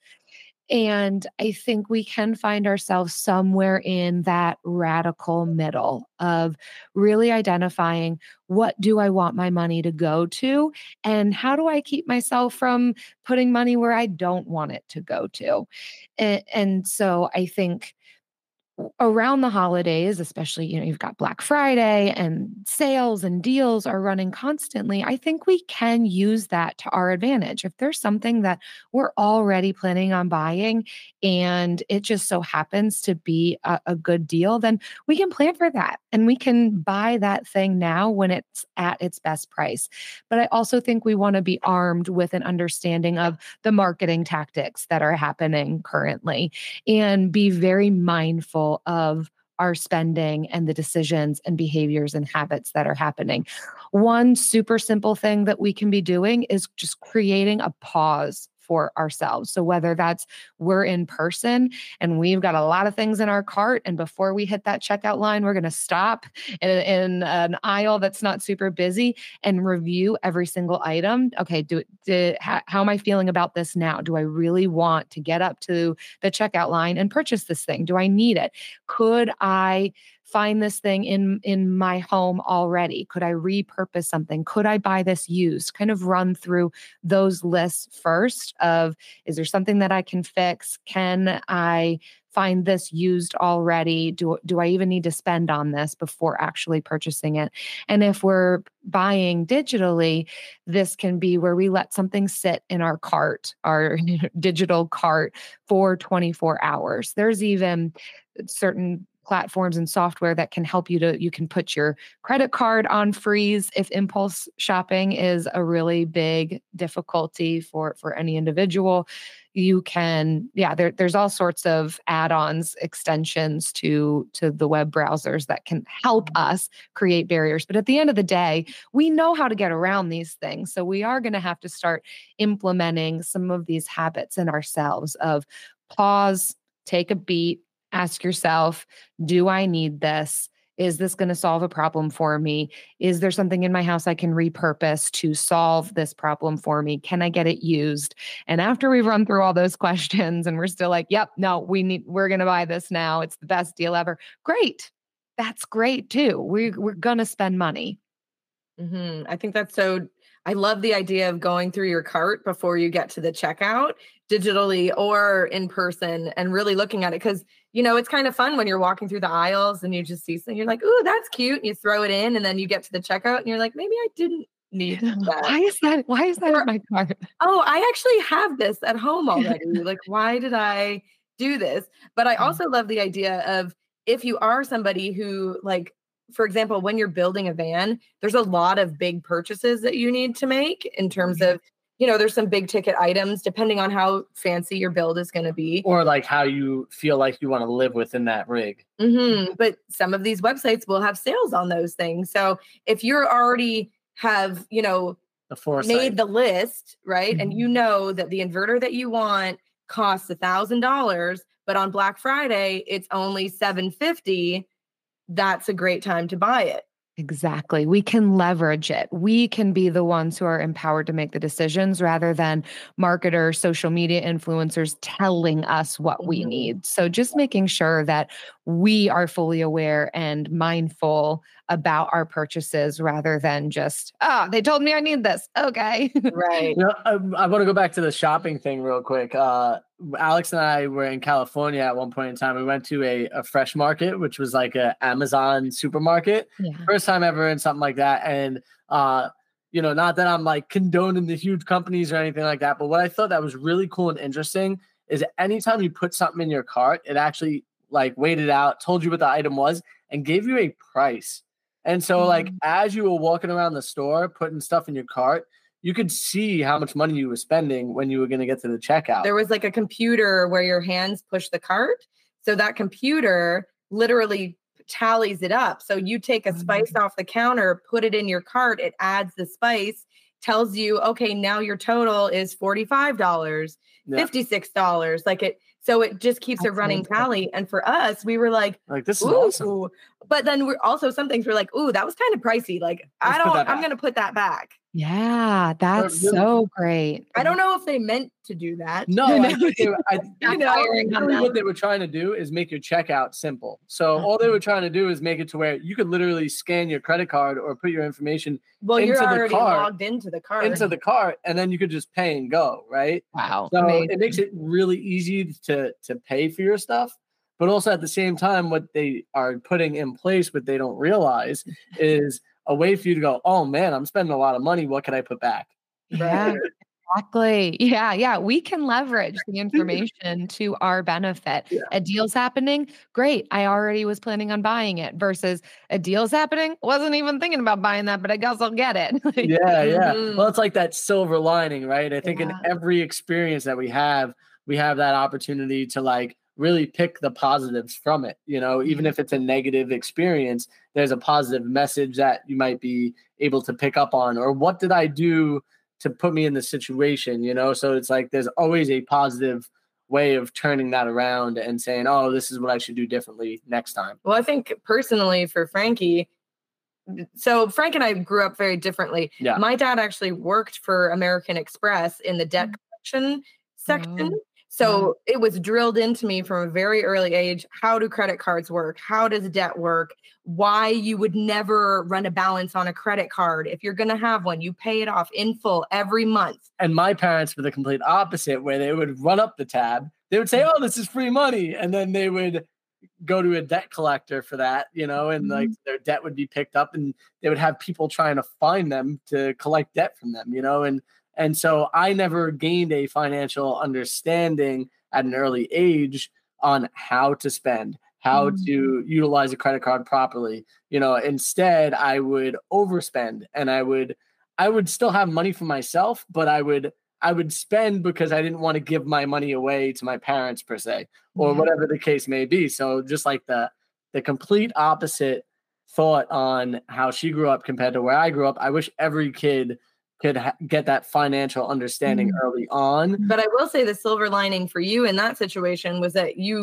S7: And I think we can find ourselves somewhere in that radical middle of really identifying what do I want my money to go to and how do I keep myself from putting money where I don't want it to go to. And, and so I think around the holidays, especially, you know, you've got Black Friday and sales and deals are running constantly. I think we can use that to our advantage. If there's something that we're already planning on buying and it just so happens to be a, a good deal, then we can plan for that and we can buy that thing now when it's at its best price. But I also think we want to be armed with an understanding of the marketing tactics that are happening currently and be very mindful of our spending and the decisions and behaviors and habits that are happening. One super simple thing that we can be doing is just creating a pause for ourselves. So whether that's we're in person and we've got a lot of things in our cart, and before we hit that checkout line, we're going to stop in, in an aisle that's not super busy and review every single item. Okay, do, do how, how am I feeling about this now? Do I really want to get up to the checkout line and purchase this thing? Do I need it? Could I find this thing in, in my home already? Could I repurpose something? Could I buy this used? Kind of run through those lists first of, is there something that I can fix? Can I find this used already? Do, do I even need to spend on this before actually purchasing it? And if we're buying digitally, this can be where we let something sit in our cart, our digital cart for twenty-four hours. There's even certain platforms and software that can help you to, you can put your credit card on freeze if impulse shopping is a really big difficulty for, for any individual. You can, yeah, there, there's all sorts of add-ons, extensions to, to the web browsers that can help us create barriers. But at the end of the day, we know how to get around these things. So we are going to have to start implementing some of these habits in ourselves of pause, take a beat, ask yourself, do I need this? Is this going to solve a problem for me? Is there something in my house I can repurpose to solve this problem for me? Can I get it used? And after we've run through all those questions and we're still like, yep, no, we need, we're going to buy this now. It's the best deal ever. Great. That's great too. We, we're going to spend money.
S6: Mm-hmm. I think that's so, I love the idea of going through your cart before you get to the checkout, digitally or in person, and really looking at it. Cause you know, it's kind of fun when you're walking through the aisles and you just see something, you're like, ooh, that's cute. And you throw it in and then you get to the checkout and you're like, maybe I didn't need that.
S7: Why is that? Why is that
S6: or,
S7: in my cart?
S6: Oh, I actually have this at home already. Like, why did I do this? But I also love the idea of, if you are somebody who, like, for example, when you're building a van, there's a lot of big purchases that you need to make in terms of, you know, there's some big ticket items depending on how fancy your build is going to be.
S8: Or like how you feel like you want to live within that rig.
S6: Mm-hmm. But some of these websites will have sales on those things. So if you're already have, you know,
S8: the foresight.
S6: made the list, right?
S7: Mm-hmm.
S6: And you know that the inverter that you want costs a thousand dollars, but on Black Friday, it's only seven fifty. That's a great time to buy it.
S7: Exactly. We can leverage it. We can be the ones who are empowered to make the decisions rather than marketers, social media influencers telling us what we
S6: Mhm.
S7: need. So just making sure that we are fully aware and mindful about our purchases rather than just, oh, they told me I need this. Okay.
S6: Right.
S8: You know, I, I want to go back to the shopping thing real quick. Uh, Alex and I were in California at one point in time. We went to a, a fresh market, which was like a Amazon supermarket.
S7: Yeah.
S8: First time ever in something like that. And, uh, you know, not that I'm like condoning the huge companies or anything like that, but what I thought that was really cool and interesting is anytime you put something in your cart, it actually like weighed it out, told you what the item was, and gave you a price. And so like
S7: Mhm.
S8: as you were walking around the store, putting stuff in your cart, you could see how much money you were spending when you were going to get to the checkout.
S6: There was like a computer where your hands push the cart. So that computer literally tallies it up. So you take a spice off the counter, put it in your cart, it adds the spice, tells you, okay, now your total is forty-five dollars,
S8: Yeah.
S6: fifty-six dollars. Like it, so it just keeps a
S7: That's
S6: running
S7: amazing.
S6: tally. And for us, we were like,
S8: Like, this is
S6: ooh.
S8: awesome.
S6: But then we're also some things we're like, ooh, that was kind of pricey. Like,
S8: Let's
S6: I
S8: put
S6: don't,
S8: that
S6: I'm
S8: back.
S6: going to put that back.
S7: Yeah, that's
S8: really-
S7: so great.
S6: I don't know if they meant to do that.
S8: No, I think they were, I,
S6: You know,
S8: really
S6: on them.
S8: what they were trying to do is make your checkout simple. So all they were trying to do is make it to where you could literally scan your credit card or put your information
S6: Well, you're
S8: into the
S6: already
S8: cart-
S6: logged into the cart.
S8: into the cart, and then you could just pay and go, right?
S7: Wow.
S8: So
S7: amazing.
S8: it makes it really easy to to pay for your stuff, but also at the same time, what they are putting in place, what they don't realize, is a way for you to go, oh man, I'm spending a lot of money. What can I put back?
S7: Yeah, exactly. Yeah, yeah. We can leverage the information to our benefit.
S8: Yeah.
S7: A deal's happening. Great. I already was planning on buying it versus a deal's happening. Wasn't even thinking about buying that, but I guess I'll get it.
S8: Yeah, yeah.
S6: Mhm.
S8: Well, it's like that silver lining, right? I think in
S7: Yeah.
S8: every experience that we have, we have that opportunity to like really pick the positives from it. You know, even if it's a negative experience, there's a positive message that you might be able to pick up on, or what did I do to put me in this situation? You know, so it's like there's always a positive way of turning that around and saying, oh, this is what I should do differently next time.
S6: Well, I think personally for Frankie, so Frank and I grew up very differently.
S8: Yeah.
S6: My dad actually worked for American Express in the debt collection section.
S7: Oh,
S6: So it was drilled into me from a very early age. How do credit cards work? How does debt work? Why you would never run a balance on a credit card. If you're going to have one, you pay it off in full every month.
S8: And my parents were the complete opposite, where they would run up the tab. They would say, oh, this is free money. And then they would go to a debt collector for that, you know, and like their debt would be picked up and they would have people trying to find them to collect debt from them, you know, and And so I never gained a financial understanding at an early age on how to spend, how
S7: Mm.
S8: to utilize a credit card properly. You know, instead I would overspend and I would, I would still have money for myself, but I would, I would spend because I didn't want to give my money away to my parents per se, or
S7: Yeah.
S8: whatever the case may be. So just like the, the complete opposite thought on how she grew up compared to where I grew up. I wish every kid could ha- get that financial understanding
S7: Mm.
S8: early on.
S6: But I will say the silver lining for you in that situation was that you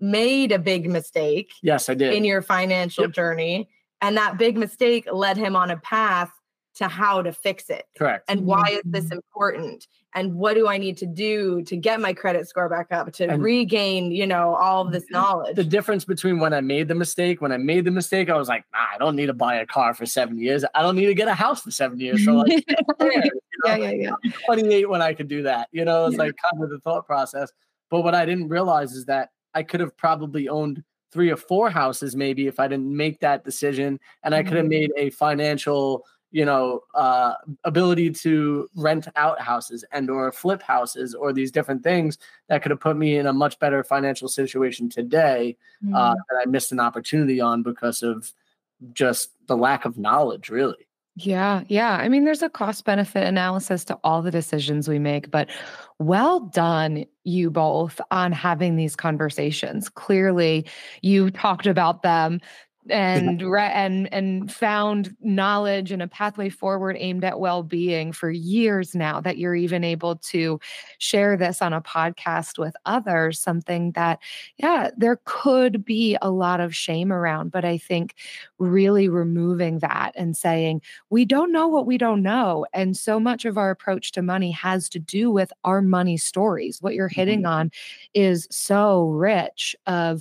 S6: made a big mistake.
S8: Yes, I did.
S6: In your financial yep. journey. And that big mistake led him on a path to how to fix it.
S8: Correct.
S6: And why is this important? And what do I need to do to get my credit score back up, to and regain, you know, all of this knowledge?
S8: The difference between when I made the mistake, when I made the mistake, I was like, nah, I don't need to buy a car for seven years. I don't need to get a house for seven years. So like, there, you know,
S6: yeah, yeah, yeah.
S8: twenty-eight when I could do that, you know, it's yeah. like kind of the thought process. But what I didn't realize is that I could have probably owned three or four houses maybe if I didn't make that decision. And I could have made a financial, you know, uh, ability to rent out houses and or flip houses or these different things that could have put me in a much better financial situation today mm. uh, that I missed an opportunity on because of just the lack of knowledge, really.
S7: Yeah. Yeah. I mean, there's a cost benefit analysis to all the decisions we make, but well done, you both, on having these conversations. Clearly, you talked about them and and and found knowledge and a pathway forward aimed at well-being for years now, that you're even able to share this on a podcast with others, something that, yeah, there could be a lot of shame around. But I think really removing that and saying, we don't know what we don't know. And so much of our approach to money has to do with our money stories. What you're hitting mm-hmm. on is so rich of,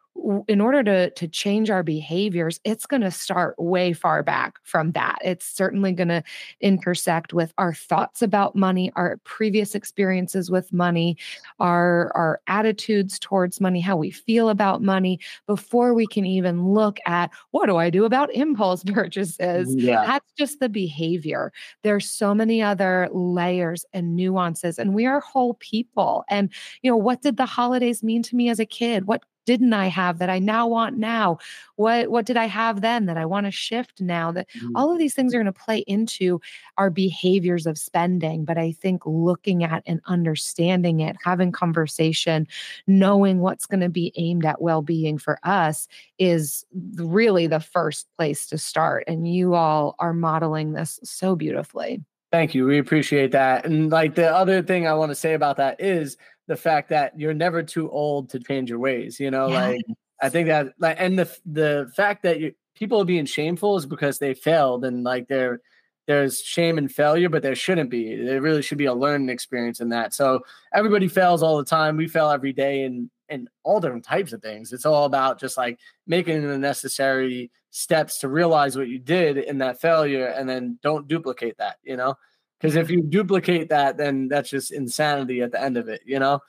S7: in order to, to change our behaviors, it's going to start way far back from that. It's certainly going to intersect with our thoughts about money, our previous experiences with money, our, our attitudes towards money, how we feel about money, before we can even look at, what do I do about impulse purchases?
S8: Yeah.
S7: That's just the behavior. There's so many other layers and nuances, and we are whole people. And, you know, what did the holidays mean to me as a kid? What didn't I have that I now want now? What what did I have then that I want to shift now? That mm-hmm. all of these things are going to play into our behaviors of spending. But I think looking at and understanding it, having conversation, knowing what's going to be aimed at well-being for us is really the first place to start. And you all are modeling this so beautifully.
S8: Thank you. We appreciate that. And like the other thing I want to say about that is the fact that you're never too old to change your ways. You know, yeah. like I think that, like, and the the fact that you, people are being shameful is because they failed, and like there there's shame and failure, but there shouldn't be. There really should be a learning experience in that. So everybody fails all the time. We fail every day, and and all different types of things. It's all about just like making the necessary steps to realize what you did in that failure, and then don't duplicate that. You know. Because if you duplicate that, then that's just insanity at the end of it, you know?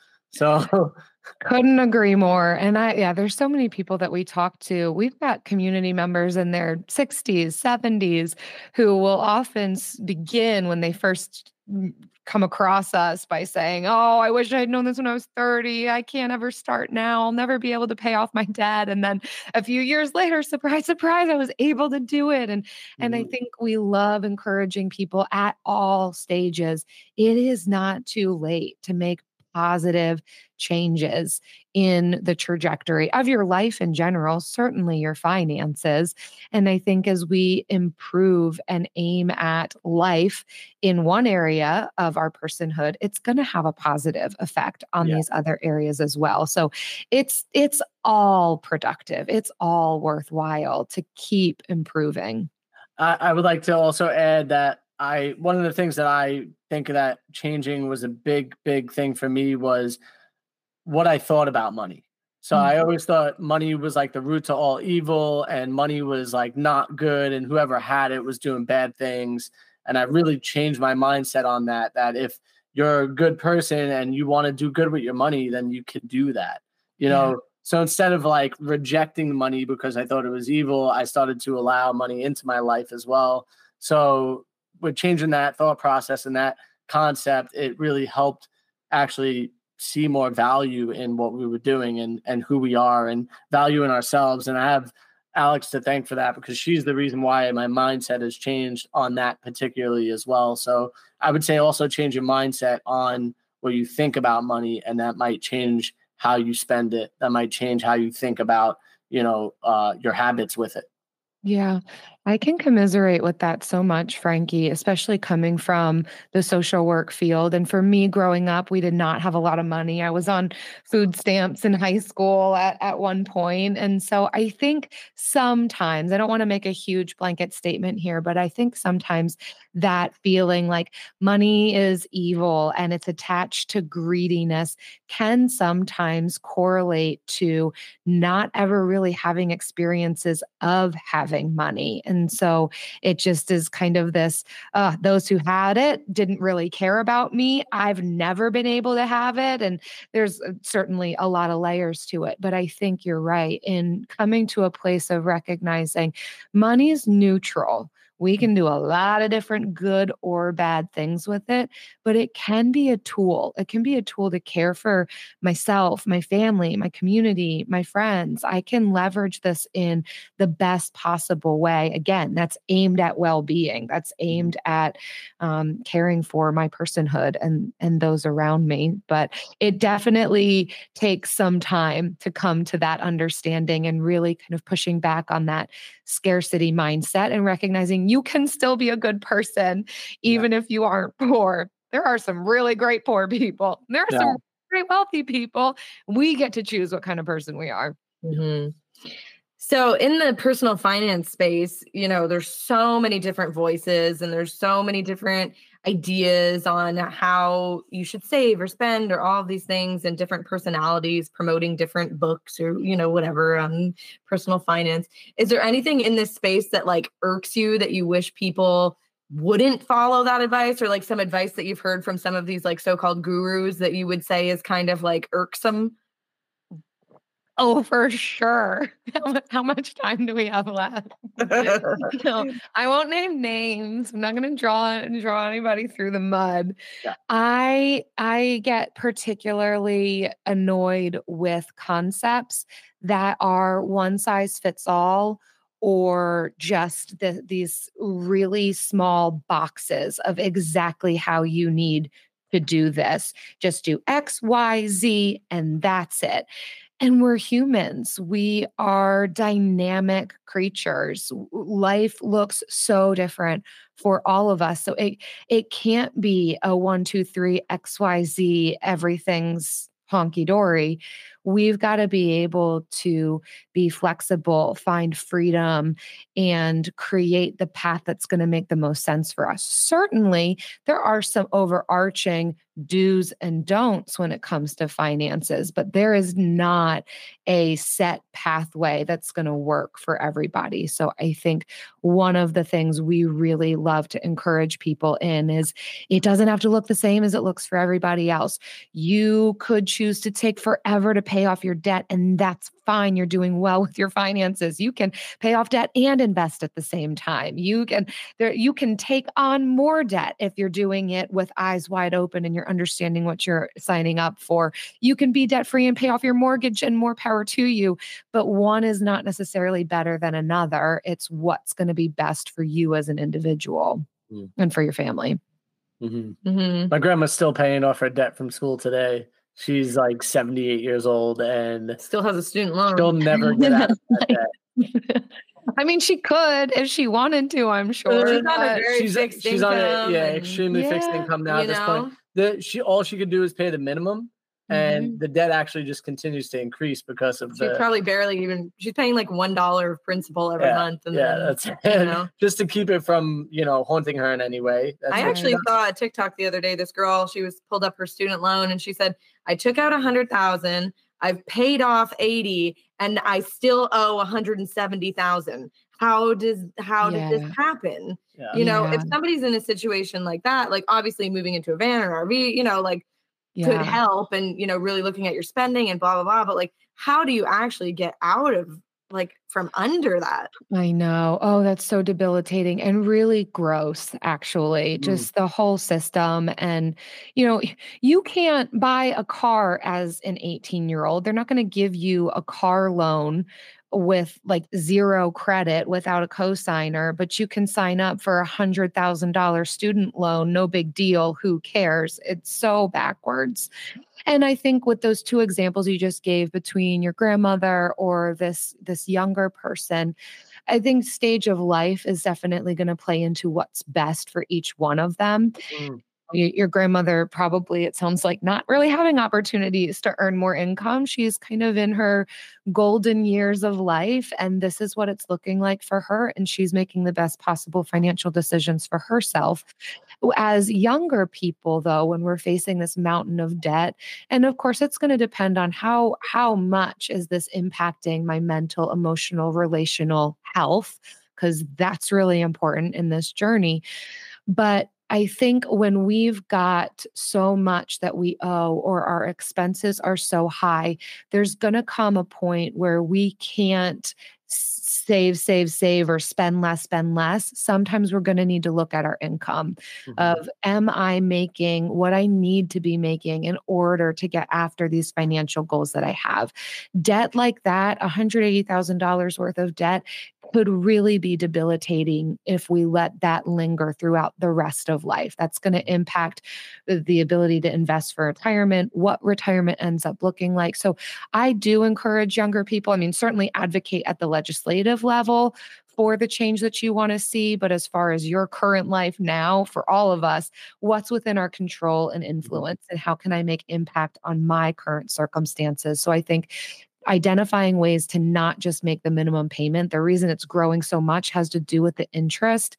S8: So
S7: couldn't agree more. And I, yeah, there's so many people that we talk to. We've got community members in their sixties, seventies, who will often begin when they first come across us by saying, oh, I wish I had known this when I was thirty. I can't ever start now. I'll never be able to pay off my debt. And then a few years later, surprise, surprise, I was able to do it. And, mm-hmm. and I think we love encouraging people at all stages. It is not too late to make positive changes in the trajectory of your life in general, certainly your finances. And I think as we improve and aim at life in one area of our personhood, it's going to have a positive effect on yeah. these other areas as well. So it's it's all productive. It's all worthwhile to keep improving.
S8: I, I would like to also add that I one of the things that I think that changing was a big, big thing for me was what I thought about money. So mm-hmm. I always thought money was like the root to all evil, and money was like not good, and whoever had it was doing bad things. And I really changed my mindset on that, that if you're a good person and you want to do good with your money, then you can do that, you yeah. know? So instead of like rejecting money because I thought it was evil, I started to allow money into my life as well. So with changing that thought process and that concept, it really helped actually see more value in what we were doing and, and who we are, and value in ourselves. And I have Alex to thank for that, because she's the reason why my mindset has changed on that particularly as well. So I would say also change your mindset on what you think about money, and that might change how you spend it. That might change how you think about, you know, uh, your habits with it.
S7: Yeah. I can commiserate with that so much, Frankie, especially coming from the social work field. And for me, growing up, we did not have a lot of money. I was on food stamps in high school at, at one point. And so I think sometimes, I don't want to make a huge blanket statement here, but I think sometimes that feeling like money is evil and it's attached to greediness can sometimes correlate to not ever really having experiences of having money. And so it just is kind of this, uh, those who had it didn't really care about me. I've never been able to have it. And there's certainly a lot of layers to it. But I think you're right in coming to a place of recognizing money is neutral. We can do a lot of different good or bad things with it, but it can be a tool. It can be a tool to care for myself, my family, my community, my friends. I can leverage this in the best possible way. Again, that's aimed at well-being. That's aimed at um, caring for my personhood and, and those around me. But it definitely takes some time to come to that understanding and really kind of pushing back on that scarcity mindset and recognizing you can still be a good person, even yeah. if you aren't poor. There are some really great poor people. There are yeah. some great wealthy people. We get to choose what kind of person we are.
S6: Mm-hmm. So in the personal finance space, you know, there's so many different voices and there's so many different ideas on how you should save or spend or all of these things, and different personalities promoting different books or, you know, whatever on personal finance. Is there anything in this space that like irks you that you wish people wouldn't follow that advice, or like some advice that you've heard from some of these like so-called gurus that you would say is kind of like irksome?
S7: Oh, for sure. How much time do we have left? No, I won't name names. I'm not going to draw draw anybody through the mud. Yeah. I I get particularly annoyed with concepts that are one size fits all, or just the, these really small boxes of exactly how you need to do this. Just do X, Y, Z, and that's it. And we're humans. We are dynamic creatures. Life looks so different for all of us. So it it can't be a one, two, three, X, Y, Z, everything's honky-dory. We've got to be able to be flexible, find freedom, and create the path that's going to make the most sense for us. Certainly, there are some overarching do's and don'ts when it comes to finances, but there is not a set pathway that's going to work for everybody. So I think one of the things we really love to encourage people in is it doesn't have to look the same as it looks for everybody else. You could choose to take forever to pay off your debt, and that's fine. You're doing well with your finances. You can pay off debt and invest at the same time. You can there you can take on more debt if you're doing it with eyes wide open and you're understanding what you're signing up for. You can be debt free and pay off your mortgage, and more power to you. But one is not necessarily better than another. It's what's going to be best for you as an individual mm. and for your family.
S8: Mm-hmm. Mm-hmm. My grandma's still paying off her debt from school today. She's like seventy-eight years old and
S6: still has a student loan.
S8: She'll never get out of that debt.
S7: I mean, she could if she wanted to, I'm sure.
S6: She's on a very
S8: she's,
S6: fixed
S8: she's
S6: income.
S8: on a, yeah, extremely yeah, fixed income now at this know? point. The, she all she could do is pay the minimum, mm-hmm. and the debt actually just continues to increase because of
S6: she
S8: the.
S6: Probably barely even. She's paying like one dollar of principal every
S8: yeah,
S6: month, and
S8: yeah,
S6: then,
S8: that's
S6: you know,
S8: just to keep it from you know haunting her in any way. That's
S6: I actually saw a TikTok the other day. This girl, she was pulled up her student loan, and she said, "I took out a hundred thousand. I've paid off eighty, and I still owe one hundred and seventy thousand. How does how yeah. did this happen? Yeah. You know, yeah. if somebody's in a situation like that, like obviously moving into a van or an R V, you know, like yeah. could help, and you know, really looking at your spending and blah blah blah. But like, how do you actually get out of like from under that?
S7: I know. Oh, that's so debilitating and really gross, actually, mm. just the whole system. And, you know, you can't buy a car as an eighteen year old. They're not going to give you a car loan with like zero credit without a cosigner, but you can sign up for a hundred thousand dollar student loan. No big deal. Who cares? It's so backwards. And I think with those two examples you just gave between your grandmother or this, this younger person, I think stage of life is definitely going to play into what's best for each one of them.
S8: Mm.
S7: Y- Your grandmother probably, it sounds like, not really having opportunities to earn more income. She's kind of in her golden years of life, and this is what it's looking like for her. And she's making the best possible financial decisions for herself. As younger people, though, when we're facing this mountain of debt, and of course, it's going to depend on how how much is this impacting my mental, emotional, relational health, because that's really important in this journey. But I think when we've got so much that we owe or our expenses are so high, there's going to come a point where we can't save, save, save, or spend less, spend less. Sometimes we're going to need to look at our income
S8: Mhm.
S7: of, am I making what I need to be making in order to get after these financial goals that I have? Debt like that, one hundred eighty thousand dollars worth of debt, could really be debilitating if we let that linger throughout the rest of life. That's going to impact the, the ability to invest for retirement, what retirement ends up looking like. So I do encourage younger people, I mean, certainly advocate at the legislative level for the change that you want to see. But as far as your current life now, for all of us, what's within our control and influence, and how can I make impact on my current circumstances? So I think identifying ways to not just make the minimum payment. The reason it's growing so much has to do with the interest.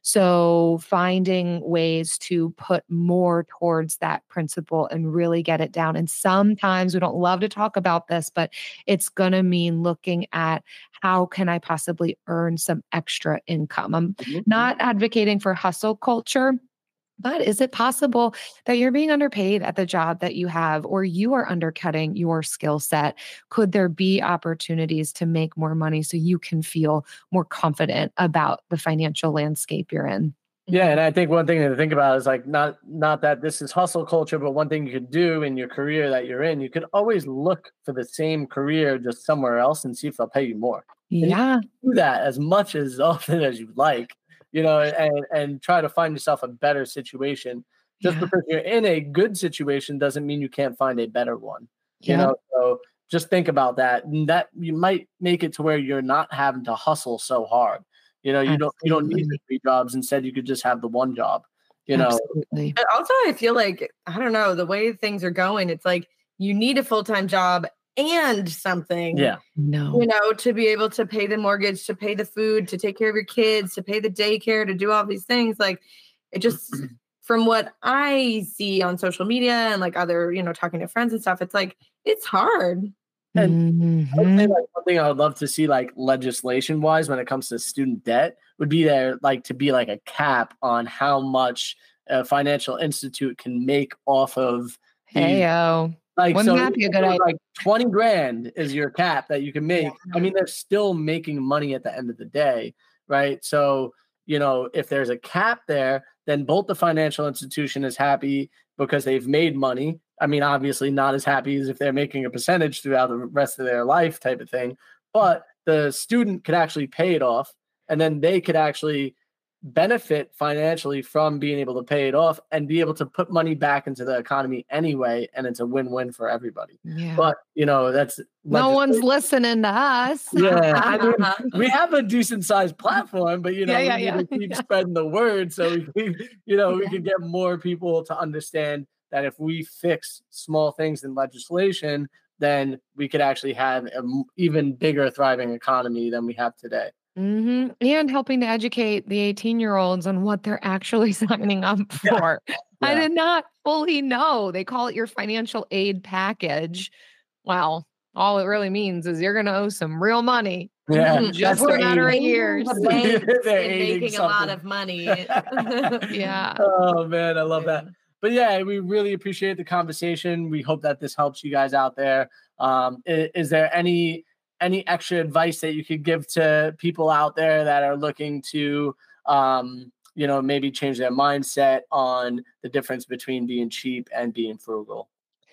S7: So finding ways to put more towards that principle and really get it down. And sometimes we don't love to talk about this, but it's going to mean looking at how can I possibly earn some extra income. I'm
S8: Mhm.
S7: not advocating for hustle culture. But is it possible that you're being underpaid at the job that you have, or you are undercutting your skill set? Could there be opportunities to make more money so you can feel more confident about the financial landscape you're in?
S8: Yeah, and I think one thing to think about is like not not that this is hustle culture, but one thing you could do in your career that you're in, you could always look for the same career just somewhere else and see if they'll pay you more. And you
S7: Yeah.
S8: can do that as much as often as you like, you know, and and try to find yourself a better situation. Just
S7: Yeah.
S8: because you're in a good situation doesn't mean you can't find a better one. You
S7: Yeah.
S8: know, so just think about that. And that you might make it to where you're not having to hustle so hard. You know, you don't you don't need the
S7: Absolutely.
S8: three jobs. Instead, you could just have the one job. You know,
S7: Absolutely.
S6: But also, I feel like, I don't know, the way things are going, it's like you need a full-time job and something,
S8: yeah,
S7: No.
S6: you know, to be able to pay the mortgage, to pay the food, to take care of your kids, to pay the daycare, to do all these things. Like, it just, from what I see on social media and like other, you know, talking to friends and stuff, it's like, it's hard.
S8: And I would say
S7: Mhm.
S8: like one thing I would love to see like legislation wise when it comes to student debt would be there like to be like a cap on how much a financial institute can make off of the
S7: Heyo.
S8: like
S7: Wouldn't
S8: so
S7: that be a
S8: if
S7: good
S8: it was,
S7: idea?
S8: like twenty grand is your cap that you can make. I mean, they're still making money at the end of the day, right? So, you know, if there's a cap there, then both the financial institution is happy because they've made money. I mean, obviously not as happy as if they're making a percentage throughout the rest of their life type of thing, but the student could actually pay it off and then they could actually benefit financially from being able to pay it off and be able to put money back into the economy anyway. And it's a win-win for everybody.
S7: Yeah.
S8: But, you know, that's
S7: No one's
S8: legislation.
S7: listening to us.
S8: Yeah, I mean, we have a decent sized platform, but you know,
S7: Yeah,
S8: we
S7: yeah,
S8: need
S7: yeah.
S8: to keep
S7: Yeah.
S8: spreading the word so we, can, you know, we can get more people to understand that if we fix small things in legislation, then we could actually have an even bigger thriving economy than we have today.
S7: hmm And helping to educate the eighteen year olds on what they're actually signing up
S8: Yeah.
S7: for. I
S8: Yeah.
S7: did not fully know. They call it your financial aid package. Well, all it really means is you're going to owe some real money.
S8: Yeah,
S7: Just
S8: that's
S7: a
S8: the
S7: matter of
S8: aid.
S7: years.
S6: The banks
S8: They're
S6: and
S8: aiding
S6: making a lot
S8: something.
S6: of money.
S7: Yeah.
S8: Oh man, I love that.
S6: Yeah.
S8: But yeah, we really appreciate the conversation. We hope that this helps you guys out there. Um, is, is there any any extra advice that you could give to people out there that are looking to, um, you know, maybe change their mindset on the difference between being cheap and being frugal?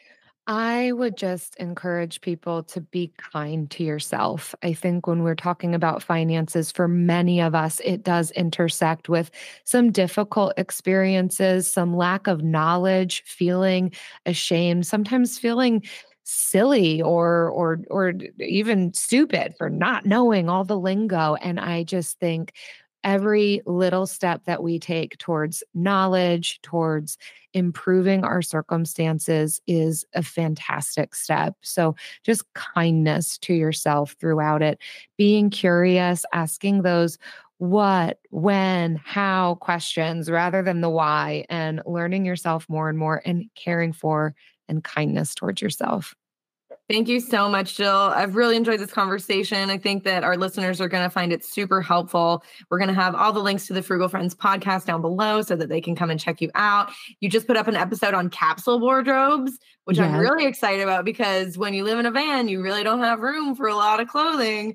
S7: I would just encourage people to be kind to yourself. I think when we're talking about finances, for many of us, it does intersect with some difficult experiences, some lack of knowledge, feeling ashamed, sometimes feeling silly or or or even stupid for not knowing all the lingo. And I just think every little step that we take towards knowledge, towards improving our circumstances is a fantastic step. So just kindness to yourself throughout it, being curious, asking those what, when, how questions rather than the why, and learning yourself more and more and caring for and kindness towards yourself.
S6: Thank you so much, Jill. I've really enjoyed this conversation. I think that our listeners are going to find it super helpful. We're going to have all the links to the Frugal Friends podcast down below so that they can come and check you out. You just put up an episode on capsule wardrobes, which yeah. I'm really excited about, because when you live in a van, you really don't have room for a lot of clothing.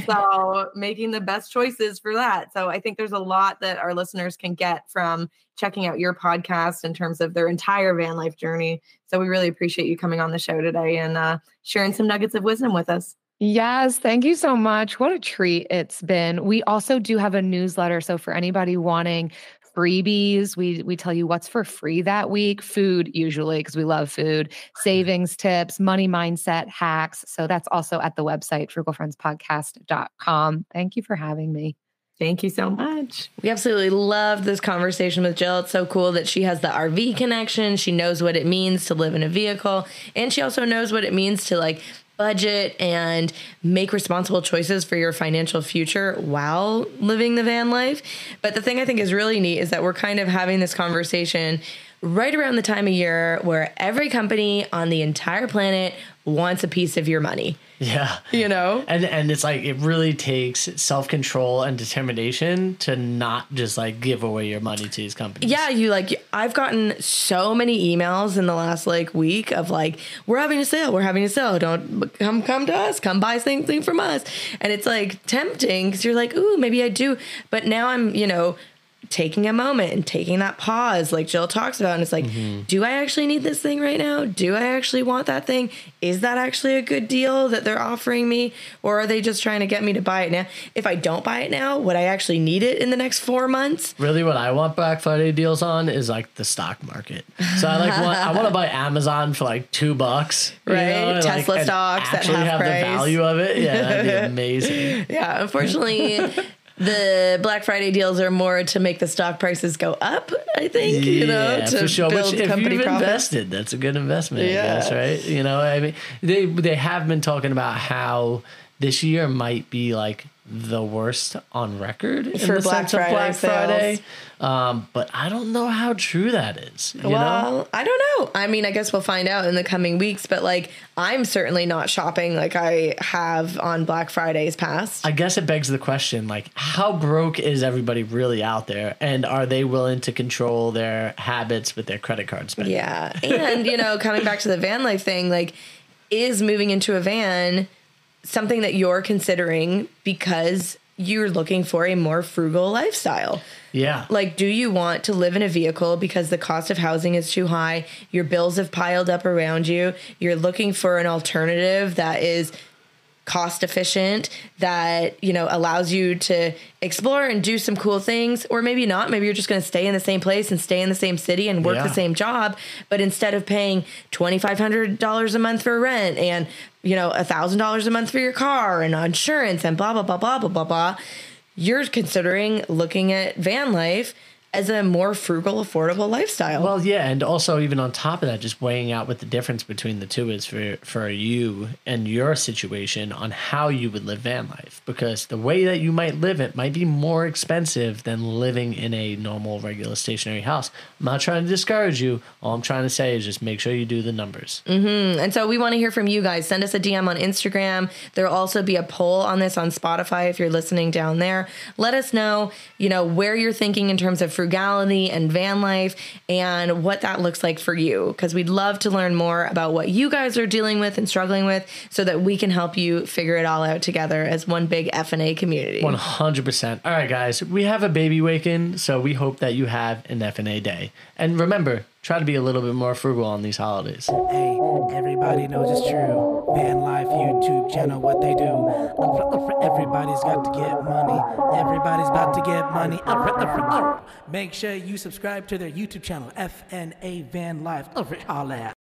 S6: So making the best choices for that. So I think there's a lot that our listeners can get from checking out your podcast in terms of their entire van life journey. So we really appreciate you coming on the show today and uh, sharing some nuggets of wisdom with us.
S7: Yes, thank you so much. What a treat it's been. We also do have a newsletter. So for anybody wanting freebies, we we tell you what's for free that week. Food, usually, because we love food, savings tips, money mindset hacks. So that's also at the website, frugal friends podcast dot com. Thank you for having me.
S6: Thank you so much.
S5: We absolutely loved this conversation with Jill. It's so cool that she has the R V connection. She knows what it means to live in a vehicle. And she also knows what it means to like budget and make responsible choices for your financial future while living the van life. But the thing I think is really neat is that we're kind of having this conversation right around the time of year where every company on the entire planet wants a piece of your money.
S4: Yeah.
S5: You know?
S4: And and it's like, it really takes self-control and determination to not just like give away your money to these companies.
S5: Yeah. You like, I've gotten so many emails in the last like week of like, we're having a sale. We're having a sale. Don't come, come to us. Come buy something from us. And it's like tempting because you're like, ooh, maybe I do. But now I'm, you know, taking a moment and taking that pause like Jill talks about. And it's like, mm-hmm. do I actually need this thing right now? Do I actually want that thing? Is that actually a good deal that they're offering me? Or are they just trying to get me to buy it now? If I don't buy it now, would I actually need it in the next four months?
S4: Really what I want Black Friday deals on is like the stock market. So I like want, I want to buy Amazon for like two bucks.
S5: Right.
S4: You know,
S5: Tesla
S4: like,
S5: stocks that
S4: actually
S5: half
S4: have
S5: price.
S4: The value of it. Yeah, that'd be amazing.
S5: Yeah, unfortunately, the Black Friday deals are more to make the stock prices go up, I think, you know,
S4: yeah,
S5: to
S4: for sure.
S5: build
S4: Which, if
S5: company
S4: you've
S5: profits.
S4: invested, that's a good investment,
S5: Yeah.
S4: I guess, right? You know, I mean, they they have been talking about how this year might be like the worst on record in
S5: For
S4: the
S5: Black
S4: sense of
S5: Friday
S4: Black Friday.
S5: sales.
S4: Um, but I don't know how true that is. You
S5: Well,
S4: know?
S5: I don't know. I mean, I guess we'll find out in the coming weeks, but like, I'm certainly not shopping like I have on Black Fridays past.
S4: I guess it begs the question, like, how broke is everybody really out there? And are they willing to control their habits with their credit card spending?
S5: Yeah. And, you know, coming back to the van life thing, like, is moving into a van something that you're considering because you're looking for a more frugal lifestyle?
S4: Yeah.
S5: Like, do you want to live in a vehicle because the cost of housing is too high? Your bills have piled up around you. You're looking for an alternative that is cost efficient, that, you know, allows you to explore and do some cool things, or maybe not. Maybe you're just going to stay in the same place and stay in the same city and work
S4: Yeah.
S5: the same job. But instead of paying twenty-five hundred dollars a month for rent and, you know, one thousand dollars a month for your car and insurance and blah, blah, blah, blah, blah, blah, blah, you're considering looking at van life as a more frugal, affordable lifestyle.
S4: Well, yeah, and also even on top of that, just weighing out what the difference between the two is for for you and your situation on how you would live van life. Because the way that you might live it might be more expensive than living in a normal, regular, stationary house. I'm not trying to discourage you. All I'm trying to say is just make sure you do the numbers.
S5: Mm-hmm. And so we want to hear from you guys. Send us a D M on Instagram. There will also be a poll on this on Spotify if you're listening down there. Let us know, you know, where you're thinking in terms of frugality and van life and what that looks like for you, because we'd love to learn more about what you guys are dealing with and struggling with so that we can help you figure it all out together as one big F and A community.
S4: one hundred percent. All right, guys, we have a baby waking, so we hope that you have an F and A day. And remember, try to be a little bit more frugal on these holidays.
S10: Hey, everybody knows it's true. Van Life YouTube channel, what they do. Everybody's got to get money. Everybody's about to get money. Make sure you subscribe to their YouTube channel, F N A Van Life. All that.